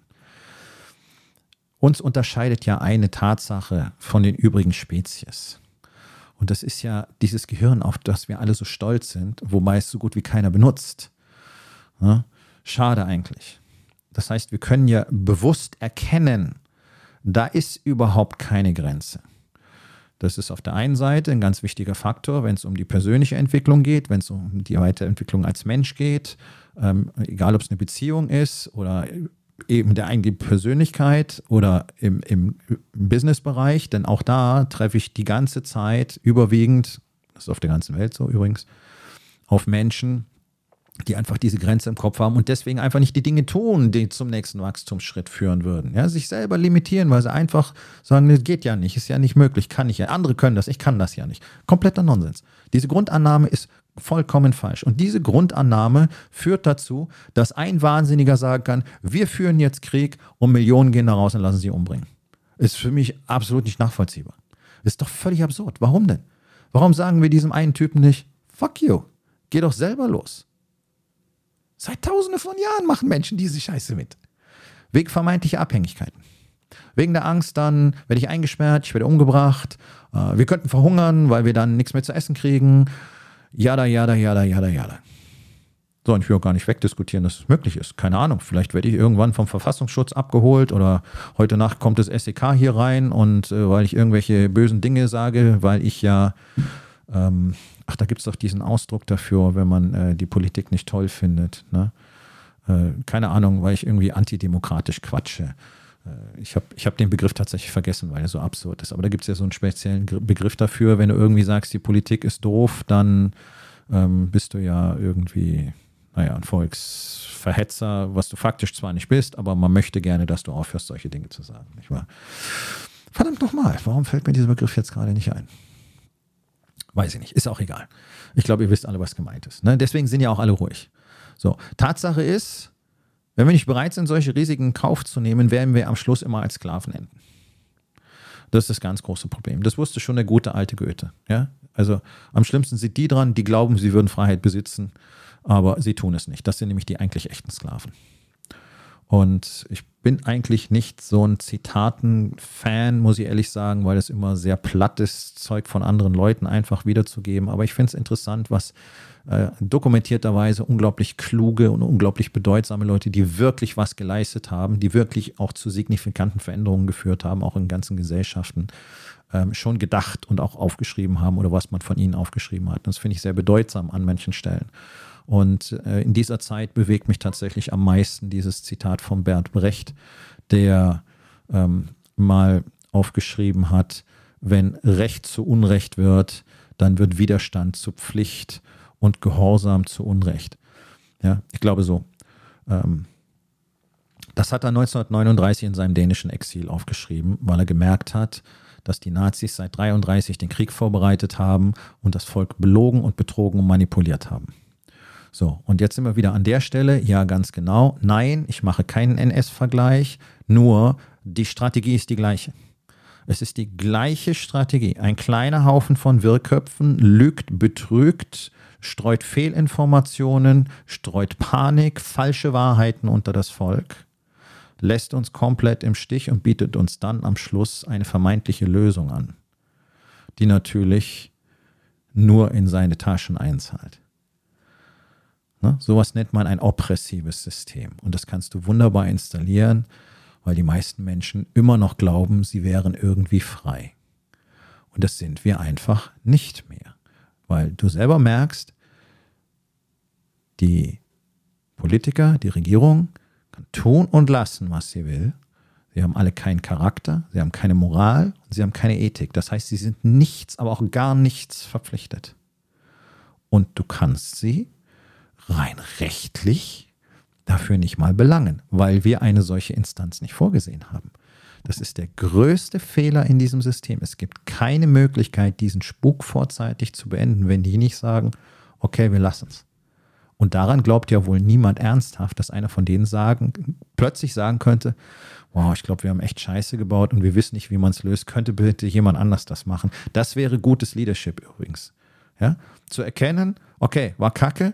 Uns unterscheidet ja eine Tatsache von den übrigen Spezies. Und das ist ja dieses Gehirn, auf das wir alle so stolz sind, wobei es so gut wie keiner benutzt. Ja? Schade eigentlich. Das heißt, wir können ja bewusst erkennen, da ist überhaupt keine Grenze. Das ist auf der einen Seite ein ganz wichtiger Faktor, wenn es um die persönliche Entwicklung geht, wenn es um die Weiterentwicklung als Mensch geht, ähm, egal ob es eine Beziehung ist oder eben der eigenen Persönlichkeit oder im, im Businessbereich, denn auch da treffe ich die ganze Zeit überwiegend, das ist auf der ganzen Welt so übrigens, auf Menschen, die einfach diese Grenze im Kopf haben und deswegen einfach nicht die Dinge tun, die zum nächsten Wachstumsschritt führen würden. Ja, sich selber limitieren, weil sie einfach sagen, das geht ja nicht, ist ja nicht möglich, kann ich ja. Andere können das, ich kann das ja nicht. Kompletter Nonsens. Diese Grundannahme ist vollkommen falsch. Und diese Grundannahme führt dazu, dass ein Wahnsinniger sagen kann, wir führen jetzt Krieg und Millionen gehen da raus und lassen sie umbringen. Ist für mich absolut nicht nachvollziehbar. Ist doch völlig absurd. Warum denn? Warum sagen wir diesem einen Typen nicht, fuck you, geh doch selber los. Seit tausenden von Jahren machen Menschen diese Scheiße mit. Wegen vermeintlicher Abhängigkeiten. Wegen der Angst, dann werde ich eingesperrt, ich werde umgebracht, äh, wir könnten verhungern, weil wir dann nichts mehr zu essen kriegen. Jada, jada, jada, jada, jada. So, und ich will auch gar nicht wegdiskutieren, dass es möglich ist. Keine Ahnung, vielleicht werde ich irgendwann vom Verfassungsschutz abgeholt oder heute Nacht kommt das S E K hier rein und äh, weil ich irgendwelche bösen Dinge sage, weil ich ja ähm, ach, da gibt es doch diesen Ausdruck dafür, wenn man äh, die Politik nicht toll findet. Ne? Äh, keine Ahnung, weil ich irgendwie antidemokratisch quatsche. Äh, ich habe ich hab den Begriff tatsächlich vergessen, weil er so absurd ist. Aber da gibt es ja so einen speziellen Begriff dafür. Wenn du irgendwie sagst, die Politik ist doof, dann ähm, bist du ja irgendwie, naja, ein Volksverhetzer, was du faktisch zwar nicht bist, aber man möchte gerne, dass du aufhörst, solche Dinge zu sagen. Nicht wahr? Verdammt nochmal, warum fällt mir dieser Begriff jetzt gerade nicht ein? Weiß ich nicht, ist auch egal. Ich glaube, ihr wisst alle, was gemeint ist. Ne? Deswegen sind ja auch alle ruhig. So, Tatsache ist, wenn wir nicht bereit sind, solche Risiken in Kauf zu nehmen, werden wir am Schluss immer als Sklaven enden. Das ist das ganz große Problem. Das wusste schon der gute alte Goethe. Ja? Also am schlimmsten sind die dran, die glauben, sie würden Freiheit besitzen, aber sie tun es nicht. Das sind nämlich die eigentlich echten Sklaven. Und ich bin eigentlich nicht so ein Zitaten-Fan, muss ich ehrlich sagen, weil es immer sehr platt ist, Zeug von anderen Leuten einfach wiederzugeben. Aber ich finde es interessant, was äh, dokumentierterweise unglaublich kluge und unglaublich bedeutsame Leute, die wirklich was geleistet haben, die wirklich auch zu signifikanten Veränderungen geführt haben, auch in ganzen Gesellschaften, ähm, schon gedacht und auch aufgeschrieben haben oder was man von ihnen aufgeschrieben hat. Das finde ich sehr bedeutsam an manchen Stellen. Und äh, in dieser Zeit bewegt mich tatsächlich am meisten dieses Zitat von Bertolt Brecht, der ähm, mal aufgeschrieben hat, wenn Recht zu Unrecht wird, dann wird Widerstand zu Pflicht und Gehorsam zu Unrecht. Ja, ich glaube so. Ähm, das hat er neunzehnhundertneununddreißig in seinem dänischen Exil aufgeschrieben, weil er gemerkt hat, dass die Nazis seit neunzehnhundertdreiunddreißig den Krieg vorbereitet haben und das Volk belogen und betrogen und manipuliert haben. So, und jetzt sind wir wieder an der Stelle, ja ganz genau, nein, ich mache keinen N S-Vergleich, nur die Strategie ist die gleiche. Es ist die gleiche Strategie. Ein kleiner Haufen von Wirrköpfen lügt, betrügt, streut Fehlinformationen, streut Panik, falsche Wahrheiten unter das Volk, lässt uns komplett im Stich und bietet uns dann am Schluss eine vermeintliche Lösung an, die natürlich nur in seine Taschen einzahlt. Ne? Sowas nennt man ein oppressives System. Und das kannst du wunderbar installieren, weil die meisten Menschen immer noch glauben, sie wären irgendwie frei. Und das sind wir einfach nicht mehr. Weil du selber merkst, die Politiker, die Regierung kann tun und lassen, was sie will. Sie haben alle keinen Charakter, sie haben keine Moral und sie haben keine Ethik. Das heißt, sie sind nichts, aber auch gar nichts verpflichtet. Und du kannst sie rein rechtlich dafür nicht mal belangen, weil wir eine solche Instanz nicht vorgesehen haben. Das ist der größte Fehler in diesem System. Es gibt keine Möglichkeit, diesen Spuk vorzeitig zu beenden, wenn die nicht sagen, okay, wir lassen es. Und daran glaubt ja wohl niemand ernsthaft, dass einer von denen sagen, plötzlich sagen könnte, wow, ich glaube, wir haben echt Scheiße gebaut und wir wissen nicht, wie man es löst. Könnte bitte jemand anders das machen? Das wäre gutes Leadership übrigens. Ja? Zu erkennen, okay, war Kacke,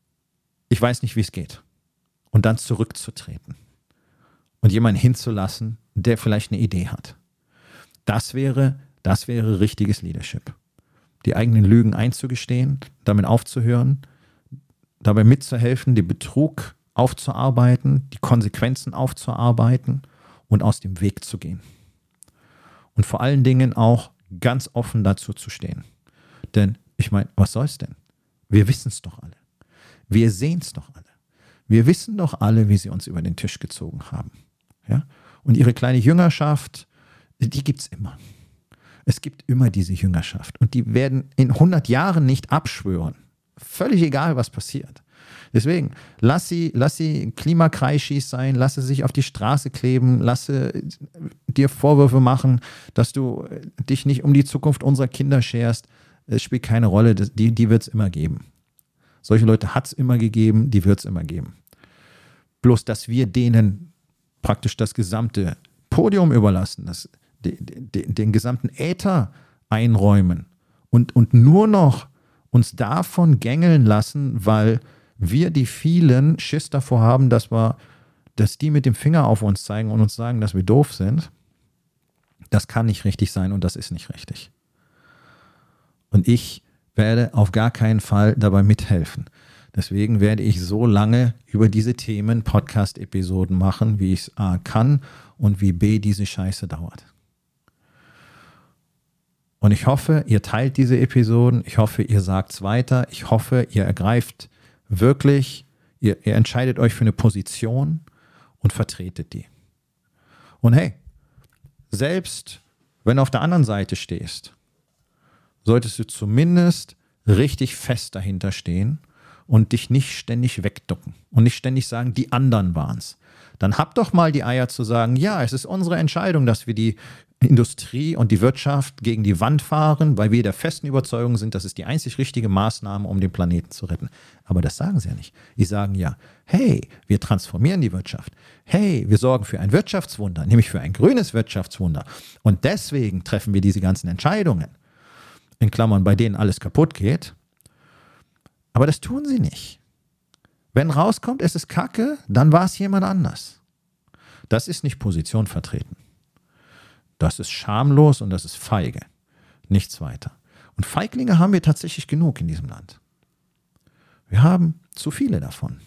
ich weiß nicht, wie es geht. Und dann zurückzutreten und jemanden hinzulassen, der vielleicht eine Idee hat. Das wäre, das wäre richtiges Leadership. Die eigenen Lügen einzugestehen, damit aufzuhören, dabei mitzuhelfen, den Betrug aufzuarbeiten, die Konsequenzen aufzuarbeiten und aus dem Weg zu gehen. Und vor allen Dingen auch ganz offen dazu zu stehen. Denn ich meine, was soll's denn? Wir wissen es doch alle. Wir sehen es doch alle. Wir wissen doch alle, wie sie uns über den Tisch gezogen haben. Ja? Und ihre kleine Jüngerschaft, die gibt es immer. Es gibt immer diese Jüngerschaft. Und die werden in hundert Jahren nicht abschwören. Völlig egal, was passiert. Deswegen, lass sie, lass sie Klimakreischis sein, lass sie sich auf die Straße kleben, lass sie dir Vorwürfe machen, dass du dich nicht um die Zukunft unserer Kinder scherst. Es spielt keine Rolle, die, die wird es immer geben. Solche Leute hat es immer gegeben, die wird es immer geben. Bloß, dass wir denen praktisch das gesamte Podium überlassen, das, de, de, den gesamten Äther einräumen und, und nur noch uns davon gängeln lassen, weil wir die vielen Schiss davor haben, dass wir, dass die mit dem Finger auf uns zeigen und uns sagen, dass wir doof sind. Das kann nicht richtig sein und das ist nicht richtig. Und ich werde auf gar keinen Fall dabei mithelfen. Deswegen werde ich so lange über diese Themen Podcast-Episoden machen, wie ich es A kann und wie B diese Scheiße dauert. Und Und ich hoffe, ihr teilt diese Episoden. Ich hoffe, ihr sagt es weiter. Ich hoffe, ihr ergreift wirklich, ihr, ihr entscheidet euch für eine Position und vertretet die. Und hey, selbst wenn du auf der anderen Seite stehst, solltest du zumindest richtig fest dahinter stehen und dich nicht ständig wegducken und nicht ständig sagen, die anderen waren's. Dann habt doch mal die Eier zu sagen, ja, es ist unsere Entscheidung, dass wir die Industrie und die Wirtschaft gegen die Wand fahren, weil wir der festen Überzeugung sind, das ist die einzig richtige Maßnahme, um den Planeten zu retten. Aber das sagen sie ja nicht. Die sagen ja, hey, wir transformieren die Wirtschaft. Hey, wir sorgen für ein Wirtschaftswunder, nämlich für ein grünes Wirtschaftswunder. Und deswegen treffen wir diese ganzen Entscheidungen. In Klammern, bei denen alles kaputt geht. Aber das tun sie nicht. Wenn rauskommt, es ist Kacke, dann war es jemand anders. Das ist nicht Position vertreten. Das ist schamlos und das ist feige. Nichts weiter. Und Feiglinge haben wir tatsächlich genug in diesem Land. Wir haben zu viele davon.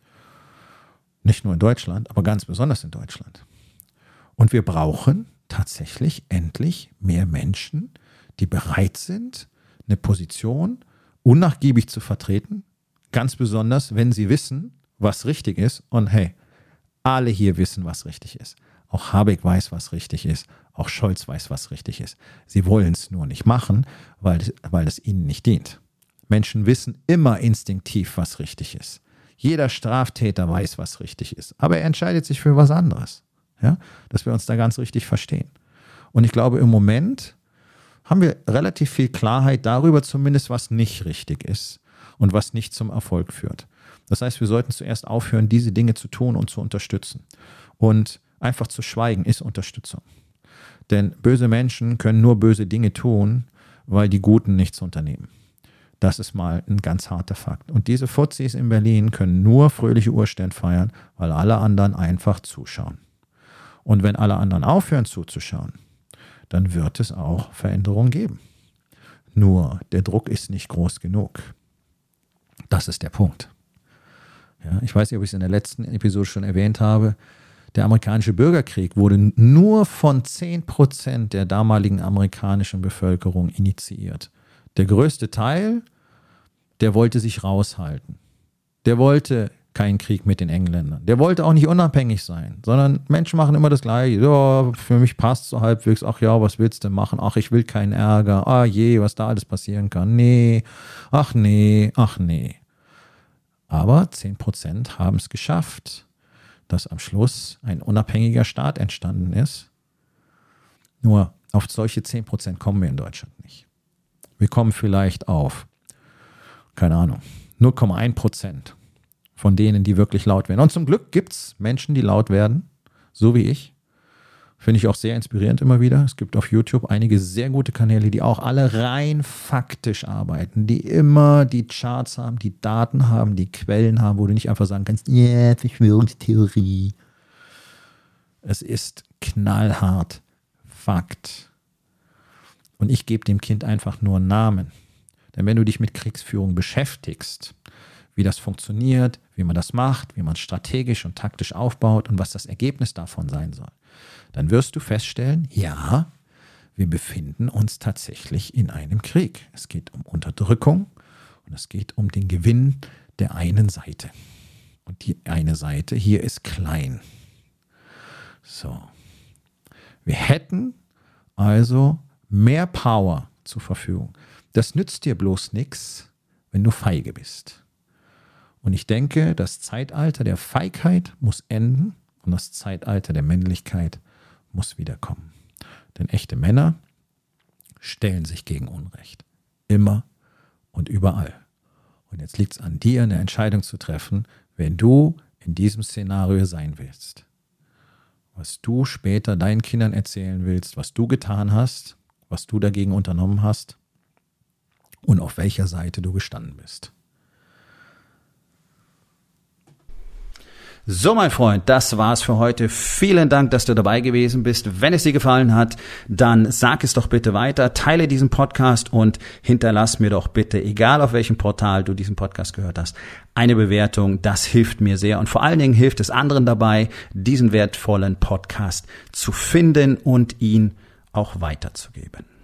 Nicht nur in Deutschland, aber ganz besonders in Deutschland. Und wir brauchen tatsächlich endlich mehr Menschen, die bereit sind, eine Position unnachgiebig zu vertreten. Ganz besonders, wenn sie wissen, was richtig ist. Und hey, alle hier wissen, was richtig ist. Auch Habeck weiß, was richtig ist. Auch Scholz weiß, was richtig ist. Sie wollen es nur nicht machen, weil, weil es ihnen nicht dient. Menschen wissen immer instinktiv, was richtig ist. Jeder Straftäter weiß, was richtig ist. Aber er entscheidet sich für was anderes. Ja? Dass wir uns da ganz richtig verstehen. Und ich glaube, im Moment haben wir relativ viel Klarheit darüber zumindest, was nicht richtig ist und was nicht zum Erfolg führt. Das heißt, wir sollten zuerst aufhören, diese Dinge zu tun und zu unterstützen. Und einfach zu schweigen ist Unterstützung. Denn böse Menschen können nur böse Dinge tun, weil die Guten nichts unternehmen. Das ist mal ein ganz harter Fakt. Und diese Fuzis in Berlin können nur fröhliche Urstände feiern, weil alle anderen einfach zuschauen. Und wenn alle anderen aufhören zuzuschauen, dann wird es auch Veränderungen geben. Nur der Druck ist nicht groß genug. Das ist der Punkt. Ja, ich weiß nicht, ob ich es in der letzten Episode schon erwähnt habe. Der amerikanische Bürgerkrieg wurde nur von zehn Prozent der damaligen amerikanischen Bevölkerung initiiert. Der größte Teil, der wollte sich raushalten. Der wollte keinen Krieg mit den Engländern. Der wollte auch nicht unabhängig sein, sondern Menschen machen immer das Gleiche. Ja, für mich passt es so halbwegs. Ach ja, was willst du machen? Ach, ich will keinen Ärger. Ah je, was da alles passieren kann. Nee, ach nee, ach nee. Aber zehn Prozent haben es geschafft, dass am Schluss ein unabhängiger Staat entstanden ist. Nur auf solche zehn Prozent kommen wir in Deutschland nicht. Wir kommen vielleicht auf, keine Ahnung, null Komma eins Prozent von denen, die wirklich laut werden. Und zum Glück gibt es Menschen, die laut werden, so wie ich. Finde ich auch sehr inspirierend immer wieder. Es gibt auf YouTube einige sehr gute Kanäle, die auch alle rein faktisch arbeiten, die immer die Charts haben, die Daten haben, die Quellen haben, wo du nicht einfach sagen kannst, ja, yeah, Verschwörungstheorie. Es ist knallhart Fakt. Und ich gebe dem Kind einfach nur einen Namen. Denn wenn du dich mit Kriegsführung beschäftigst, wie das funktioniert, wie man das macht, wie man es strategisch und taktisch aufbaut und was das Ergebnis davon sein soll, dann wirst du feststellen, ja, wir befinden uns tatsächlich in einem Krieg. Es geht um Unterdrückung und es geht um den Gewinn der einen Seite. Und die eine Seite hier ist klein. So. Wir hätten also mehr Power zur Verfügung. Das nützt dir bloß nichts, wenn du feige bist. Und ich denke, das Zeitalter der Feigheit muss enden und das Zeitalter der Männlichkeit muss wiederkommen. Denn echte Männer stellen sich gegen Unrecht. Immer und überall. Und jetzt liegt es an dir, eine Entscheidung zu treffen, wenn du in diesem Szenario sein willst. Was du später deinen Kindern erzählen willst, was du getan hast, was du dagegen unternommen hast und auf welcher Seite du gestanden bist. So, mein Freund, das war's für heute. Vielen Dank, dass du dabei gewesen bist. Wenn es dir gefallen hat, dann sag es doch bitte weiter, teile diesen Podcast und hinterlass mir doch bitte, egal auf welchem Portal du diesen Podcast gehört hast, eine Bewertung. Das hilft mir sehr und vor allen Dingen hilft es anderen dabei, diesen wertvollen Podcast zu finden und ihn auch weiterzugeben.